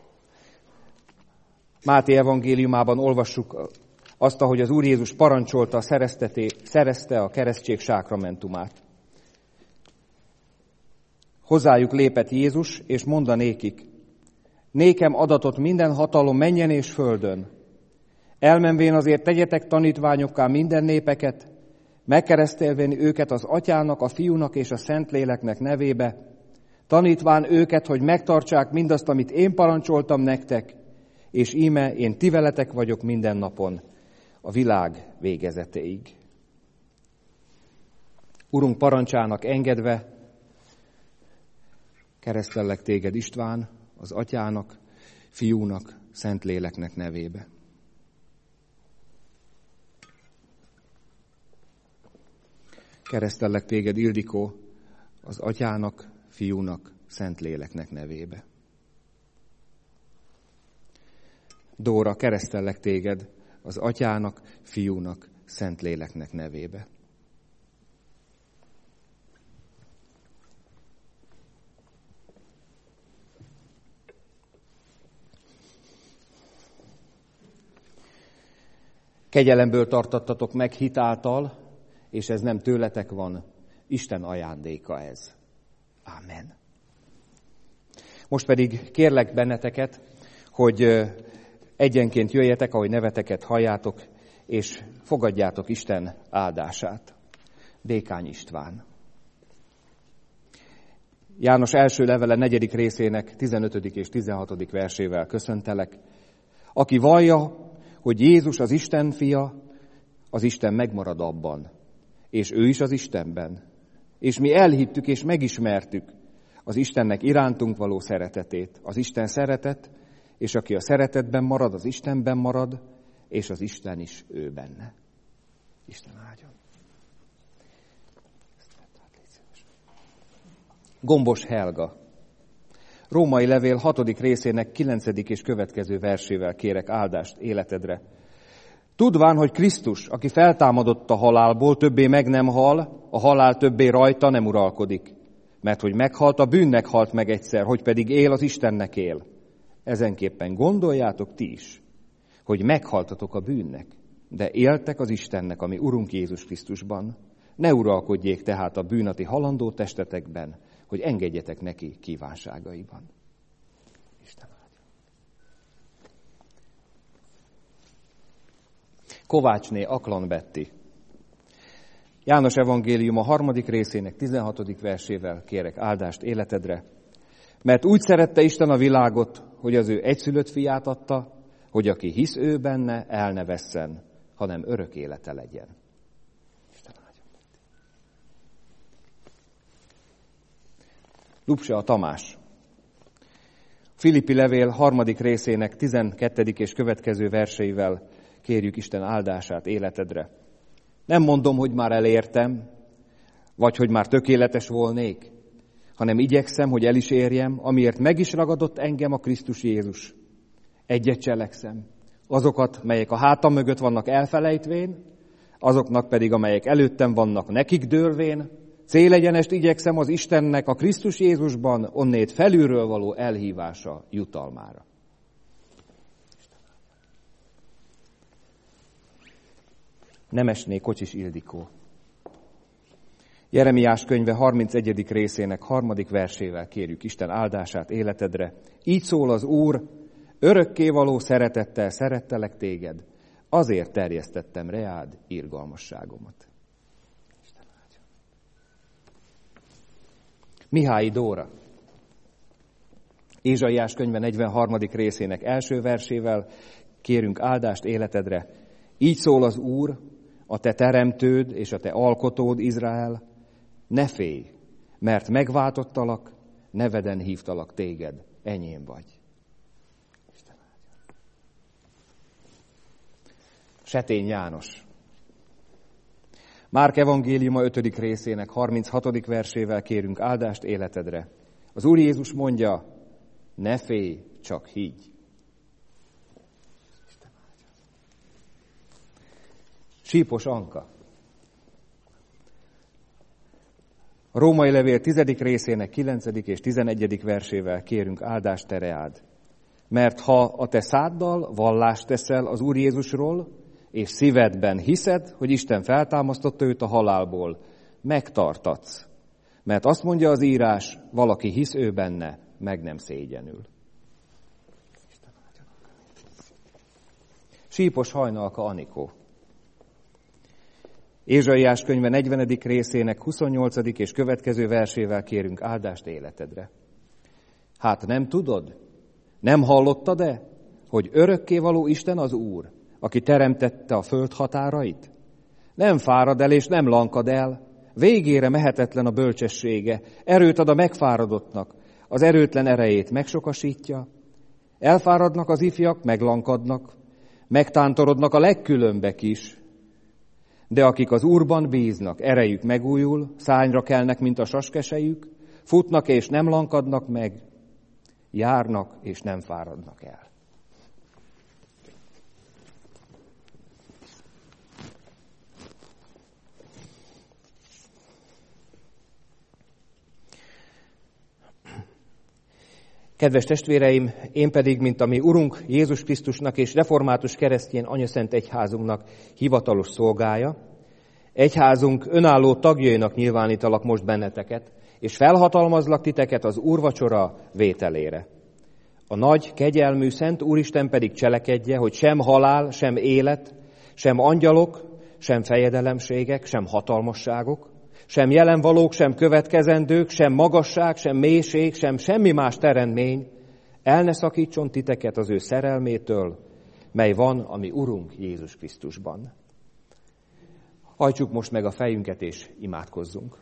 S1: Máté evangéliumában olvassuk azt, ahogy az Úr Jézus parancsolta, szerezte a keresztség sákramentumát. Hozzájuk lépett Jézus, és mondanékik, nékem adatot minden hatalom mennyen és földön. Elmenvén azért tegyetek tanítványokká minden népeket, megkeresztelvén őket az Atyának, a Fiúnak és a Szentléleknek nevébe, tanítván őket, hogy megtartsák mindazt, amit én parancsoltam nektek, és íme én ti veletek vagyok minden napon, a világ végezetéig. Urunk parancsának engedve, keresztellek téged István, az Atyának, Fiúnak, Szentléleknek nevébe. Keresztellek téged Ildikó, az Atyának, Fiúnak, Szentléleknek nevébe. Dóra, keresztellek téged az Atyának, Fiúnak, Szentléleknek nevébe. Kegyelemből tartattatok meg hit által, és ez nem tőletek van, Isten ajándéka ez. Amen. Most pedig kérlek benneteket, hogy egyenként jöjjetek, ahogy neveteket halljátok, és fogadjátok Isten áldását. Békány István. János első levele negyedik részének tizenötödik és tizenhatodik versével köszöntelek. Aki vallja, hogy Jézus az Isten fia, az Isten megmarad abban, és ő is az Istenben. És mi elhittük és megismertük az Istennek irántunk való szeretetét. Az Isten szeretet, és aki a szeretetben marad, az Istenben marad, és az Isten is ő benne. Isten áldjon. Gombos Helga. Római levél hatodik részének kilencedik és következő versével kérek áldást életedre. Tudván, hogy Krisztus, aki feltámadott a halálból, többé meg nem hal, a halál többé rajta nem uralkodik. Mert hogy meghalt, a bűnnek halt meg egyszer, hogy pedig él, az Istennek él. Ezenképpen gondoljátok ti is, hogy meghaltatok a bűnnek, de éltek az Istennek, ami Urunk Jézus Krisztusban. Ne uralkodjék tehát a bűn a ti halandó testetekben, hogy engedjetek neki kívánságaiban. Isten áldja. Kovácsné Aklan Betti. János evangélium a harmadik részének tizenhatodik versével kérek áldást életedre. Mert úgy szerette Isten a világot, hogy az ő egyszülött fiát adta, hogy aki hisz ő benne, el ne vesszen, hanem örök élete legyen. Isten áldjon. Lupsa Tamás. Filippi levél harmadik részének tizenkettedik és következő verseivel kérjük Isten áldását életedre. Nem mondom, hogy már elértem, vagy hogy már tökéletes volnék, hanem igyekszem, hogy el is érjem, amiért meg is ragadott engem a Krisztus Jézus. Egyet cselekszem, azokat, melyek a hátam mögött vannak elfelejtvén, azoknak pedig, amelyek előttem vannak nekik dőlvén, célegyenest igyekszem az Istennek a Krisztus Jézusban onnét felülről való elhívása jutalmára. Nemesné Kocsis Ildikó. Jeremiás könyve harmincegyedik részének harmadik versével kérjük Isten áldását életedre. Így szól az Úr, örökkévaló szeretettel szerettelek téged, azért terjesztettem reád irgalmasságomat. Isten áldjon. Mihályi Dóra. Ézsaiás könyve negyvenharmadik részének első versével kérünk áldást életedre. Így szól az Úr, a te teremtőd és a te alkotód, Izrael, ne félj, mert megváltottalak, neveden hívtalak téged, enyém vagy. Isten áldjon. Setény János. Márk evangéliuma ötödik részének harminchatodik versével kérünk áldást életedre. Az Úr Jézus mondja, ne félj, csak higgy. Sípos Anka. A római levél tizedik részének kilencedik és tizenegyedik versével kérünk áldást te reád. Mert ha a te száddal vallást teszel az Úr Jézusról, és szívedben hiszed, hogy Isten feltámasztotta őt a halálból, megtartatsz. Mert azt mondja az írás, valaki hisz ő benne, meg nem szégyenül. Sípos Hajnalka Anikó. Ézsaiás könyve negyvenedik részének huszonnyolcadik és következő versével kérünk áldást életedre. Hát nem tudod? Nem hallottad-e, hogy örökkévaló Isten az Úr, aki teremtette a föld határait? Nem fárad el és nem lankad el, végére mehetetlen a bölcsessége, erőt ad a megfáradottnak, az erőtlen erejét megsokasítja. Elfáradnak az ifjak, meglankadnak, megtántorodnak a legkülönbek is. De akik az Úrban bíznak, erejük megújul, szárnyra kelnek, mint a saskesejük, futnak és nem lankadnak meg, járnak és nem fáradnak el. Kedves testvéreim, én pedig, mint a mi Urunk Jézus Krisztusnak és református keresztény anyaszent egyházunknak hivatalos szolgája, egyházunk önálló tagjainak nyilvánítalak most benneteket, és felhatalmazlak titeket az úrvacsora vételére. A nagy, kegyelmű Szent Úristen pedig cselekedje, hogy sem halál, sem élet, sem angyalok, sem fejedelemségek, sem hatalmasságok, sem jelenvalók, sem következendők, sem magasság, sem mélység, sem semmi más teremtmény el ne szakítson titeket az ő szerelmétől, mely van a mi Urunk Jézus Krisztusban. Hajtsuk most meg a fejünket és imádkozzunk.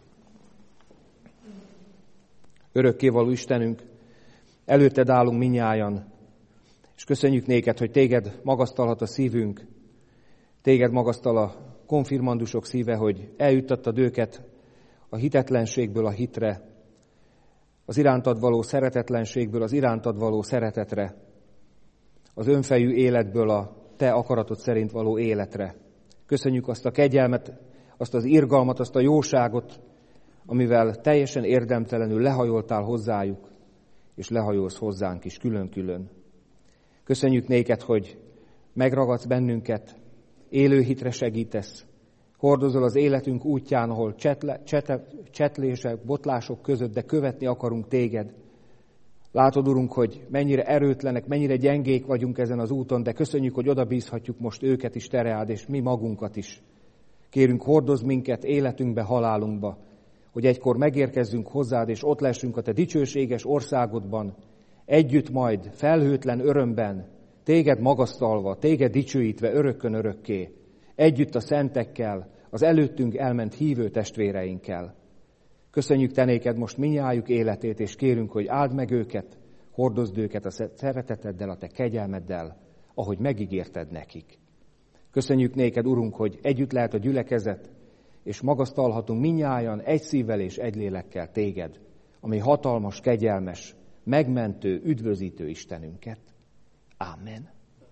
S1: Örökkévaló Istenünk, előtted állunk minnyájan, és köszönjük néked, hogy téged magasztalhat a szívünk, téged magasztal a konfirmandusok szíve, hogy eljuttattad őket a hitetlenségből a hitre, az irántad való szeretetlenségből az irántad való szeretetre, az önfejű életből a te akaratod szerint való életre. Köszönjük azt a kegyelmet, azt az irgalmat, azt a jóságot, amivel teljesen érdemtelenül lehajoltál hozzájuk, és lehajolsz hozzánk is külön-külön. Köszönjük néked, hogy megragadsz bennünket, élő hitre segítesz, hordozol az életünk útján, ahol csetle, csete, csetlések, botlások között, de követni akarunk téged. Látod, Urunk, hogy mennyire erőtlenek, mennyire gyengék vagyunk ezen az úton, de köszönjük, hogy odabízhatjuk most őket is, te reád, és mi magunkat is. Kérünk, hordozz minket életünkbe, halálunkba, hogy egykor megérkezzünk hozzád, és ott lessünk a te dicsőséges országodban, együtt majd felhőtlen örömben, téged magasztalva, téged dicsőítve örökkön örökké, együtt a szentekkel, az előttünk elment hívő testvéreinkkel. Köszönjük te néked most mindnyájuk életét, és kérünk, hogy áld meg őket, hordozd őket a szereteteddel, a te kegyelmeddel, ahogy megígérted nekik. Köszönjük néked, Urunk, hogy együtt lehet a gyülekezet, és magasztalhatunk mindnyájan egy szívvel és egy lélekkel téged, ami hatalmas, kegyelmes, megmentő, üdvözítő Istenünket. Amen.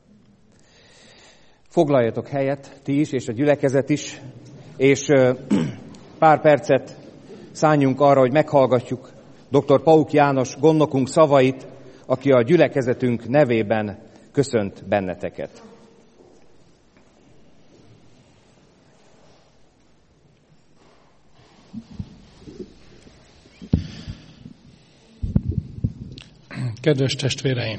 S1: Foglaljatok helyet, ti is, és a gyülekezet is, és pár percet szálljunk arra, hogy meghallgatjuk dr. Pauk János gondnokunk szavait, aki a gyülekezetünk nevében köszönt benneteket.
S2: Kedves testvéreim!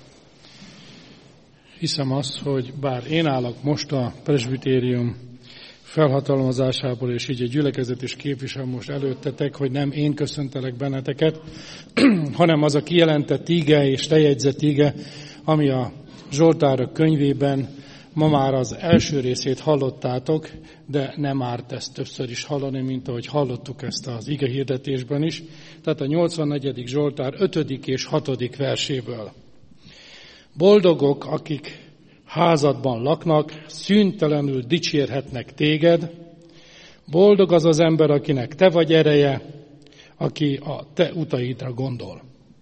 S2: Hiszem azt, hogy bár én állok most a presbitérium felhatalmazásából, és így a gyülekezet is képvisel most előttetek, hogy nem én köszöntelek benneteket, hanem az a kijelentett íge és lejegyzett íge, ami a Zsoltárok könyvében ma már az első részét hallottátok, de nem árt ezt többször is hallani, mint ahogy hallottuk ezt az ige hirdetésben is. Tehát a nyolcvannegyedik Zsoltár ötödik és hatodik verséből. Boldogok, akik házadban laknak, szüntelenül dicsérhetnek téged. Boldog az az ember, akinek te vagy ereje, aki a te utaidra gondol.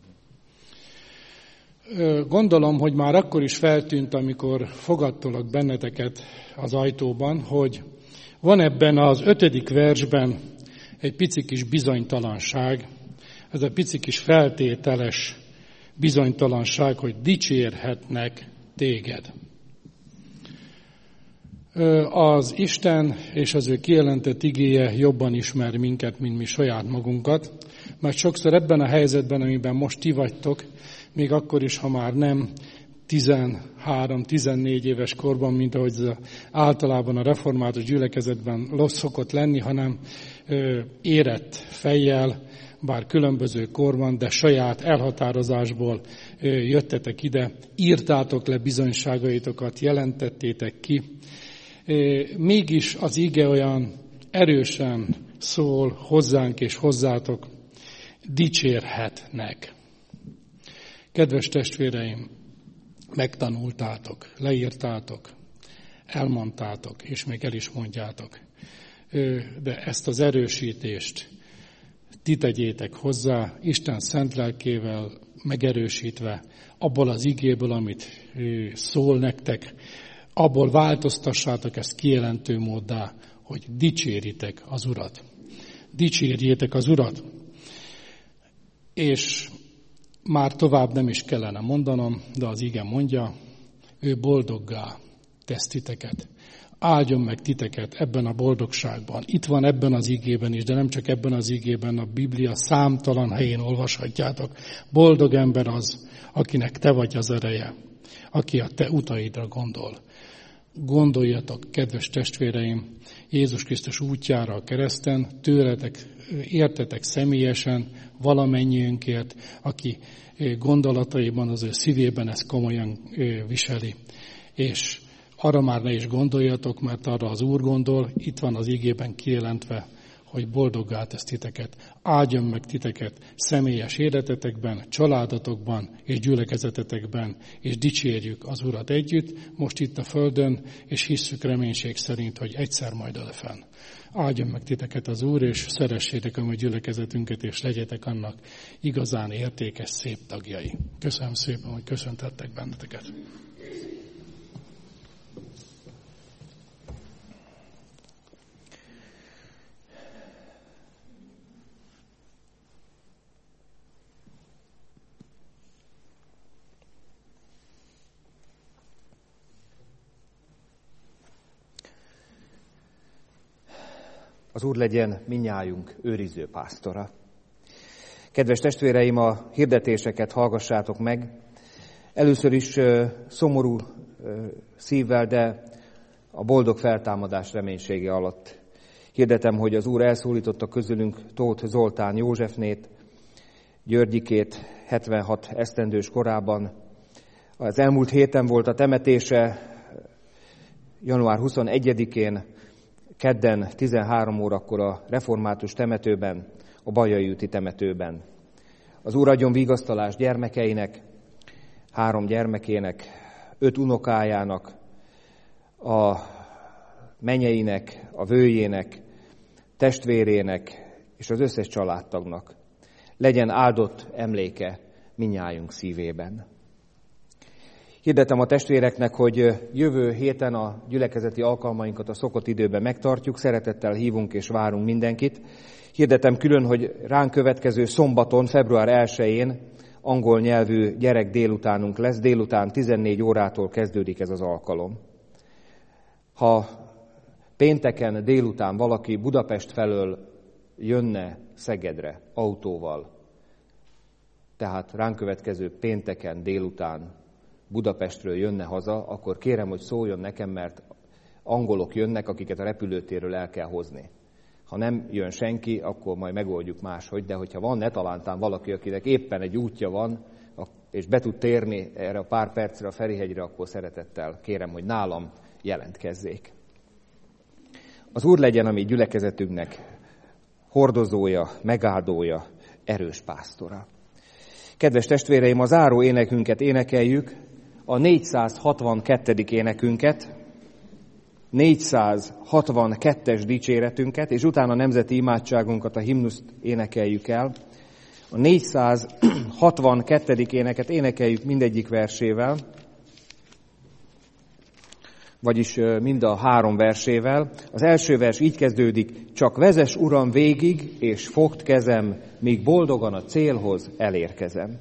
S2: Gondolom, hogy már akkor is feltűnt, amikor fogadtalak benneteket az ajtóban, hogy van ebben az ötödik versben egy pici kis bizonytalanság, ez a pici kis feltételes bizonytalanság, hogy dicsérhetnek téged. Az Isten és az ő kijelentett igéje jobban ismer minket, mint mi saját magunkat, mert sokszor ebben a helyzetben, amiben most ti vagytok, még akkor is, ha már nem tizenhárom-tizennégy éves korban, mint ahogy általában a református gyülekezetben szokott lenni, hanem érett fejjel, bár különböző korban, de saját elhatározásból jöttetek ide, írtátok le bizonyságaitokat, jelentettétek ki. Mégis az ige olyan erősen szól hozzánk és hozzátok, dicsérhetnek. Kedves testvéreim, megtanultátok, leírtátok, elmondtátok, és még el is mondjátok. De ezt az erősítést ti tegyétek hozzá, Isten szent lelkével megerősítve, abból az igéből, amit szól nektek, abból változtassátok ezt kijelentő móddá, hogy dicséritek az Urat. Dicsérjétek az Urat. És már tovább nem is kellene mondanom, de az ige mondja, ő boldoggá tesz titeket. Áldjon meg titeket ebben a boldogságban. Itt van ebben az igében is, de nem csak ebben az igében, a Biblia számtalan helyén olvashatjátok. Boldog ember az, akinek te vagy az ereje, aki a te utaidra gondol. Gondoljatok, kedves testvéreim, Jézus Krisztus útjára a kereszten, tőletek, értetek személyesen valamennyiünkért, aki gondolataiban, az ő szívében ezt komolyan viseli. És arra már ne is gondoljatok, mert arra az Úr gondol, itt van az igében kijelentve, hogy boldoggá tesz titeket. Áldjon meg titeket személyes életetekben, családotokban és gyülekezetetekben, és dicsérjük az Urat együtt, most itt a földön, és hisszük reménység szerint, hogy egyszer majd odafenn. Áldjon meg titeket az Úr, és szeressétek a mi gyülekezetünket, és legyetek annak igazán értékes, szép tagjai. Köszönöm szépen, hogy köszöntettek benneteket.
S1: Az Úr legyen mindnyájunk őriző pásztora. Kedves testvéreim, a hirdetéseket hallgassátok meg. Először is uh, szomorú uh, szívvel, de a boldog feltámadás reménysége alatt hirdetem, hogy az Úr elszólította közülünk Tóth Zoltán Józsefnét, Györgyikét hetvenhat esztendős korában. Az elmúlt héten volt a temetése, január huszonegyedikén, kedden tizenhárom órakor a református temetőben, a Bajai úti temetőben. Az Úr adjon vigasztalást gyermekeinek, három gyermekének, öt unokájának, a menyeinek, a vőjének, testvérének és az összes családtagnak. Legyen áldott emléke mindnyájunk szívében. Hirdetem a testvéreknek, hogy jövő héten a gyülekezeti alkalmainkat a szokott időben megtartjuk, szeretettel hívunk és várunk mindenkit. Hirdetem külön, hogy ránk következő szombaton, február elsején angol nyelvű gyerek délutánunk lesz, délután tizennégy órától kezdődik ez az alkalom. Ha pénteken délután valaki Budapest felől jönne Szegedre autóval, tehát ránk következő pénteken délután Budapestről jönne haza, akkor kérem, hogy szóljon nekem, mert angolok jönnek, akiket a repülőtérről el kell hozni. Ha nem jön senki, akkor majd megoldjuk máshogy, de hogyha van netalántán valaki, akinek éppen egy útja van, és be tud térni erre a pár percre a Ferihegyre, akkor szeretettel kérem, hogy nálam jelentkezzék. Az Úr legyen a mi gyülekezetünknek hordozója, megáldója, erős pásztora. Kedves testvéreim, a záró énekünket énekeljük, a négyszázhatvankettedik énekünket, négyszázhatvankettes dicséretünket, és utána a nemzeti imádságunkat, a himnuszt énekeljük el. A négyszázhatvankettedik éneket énekeljük mindegyik versével, vagyis mind a három versével. Az első vers így kezdődik, csak vezess, Uram, végig, és fogd kezem, míg boldogan a célhoz elérkezem.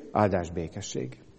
S1: áldás békesség.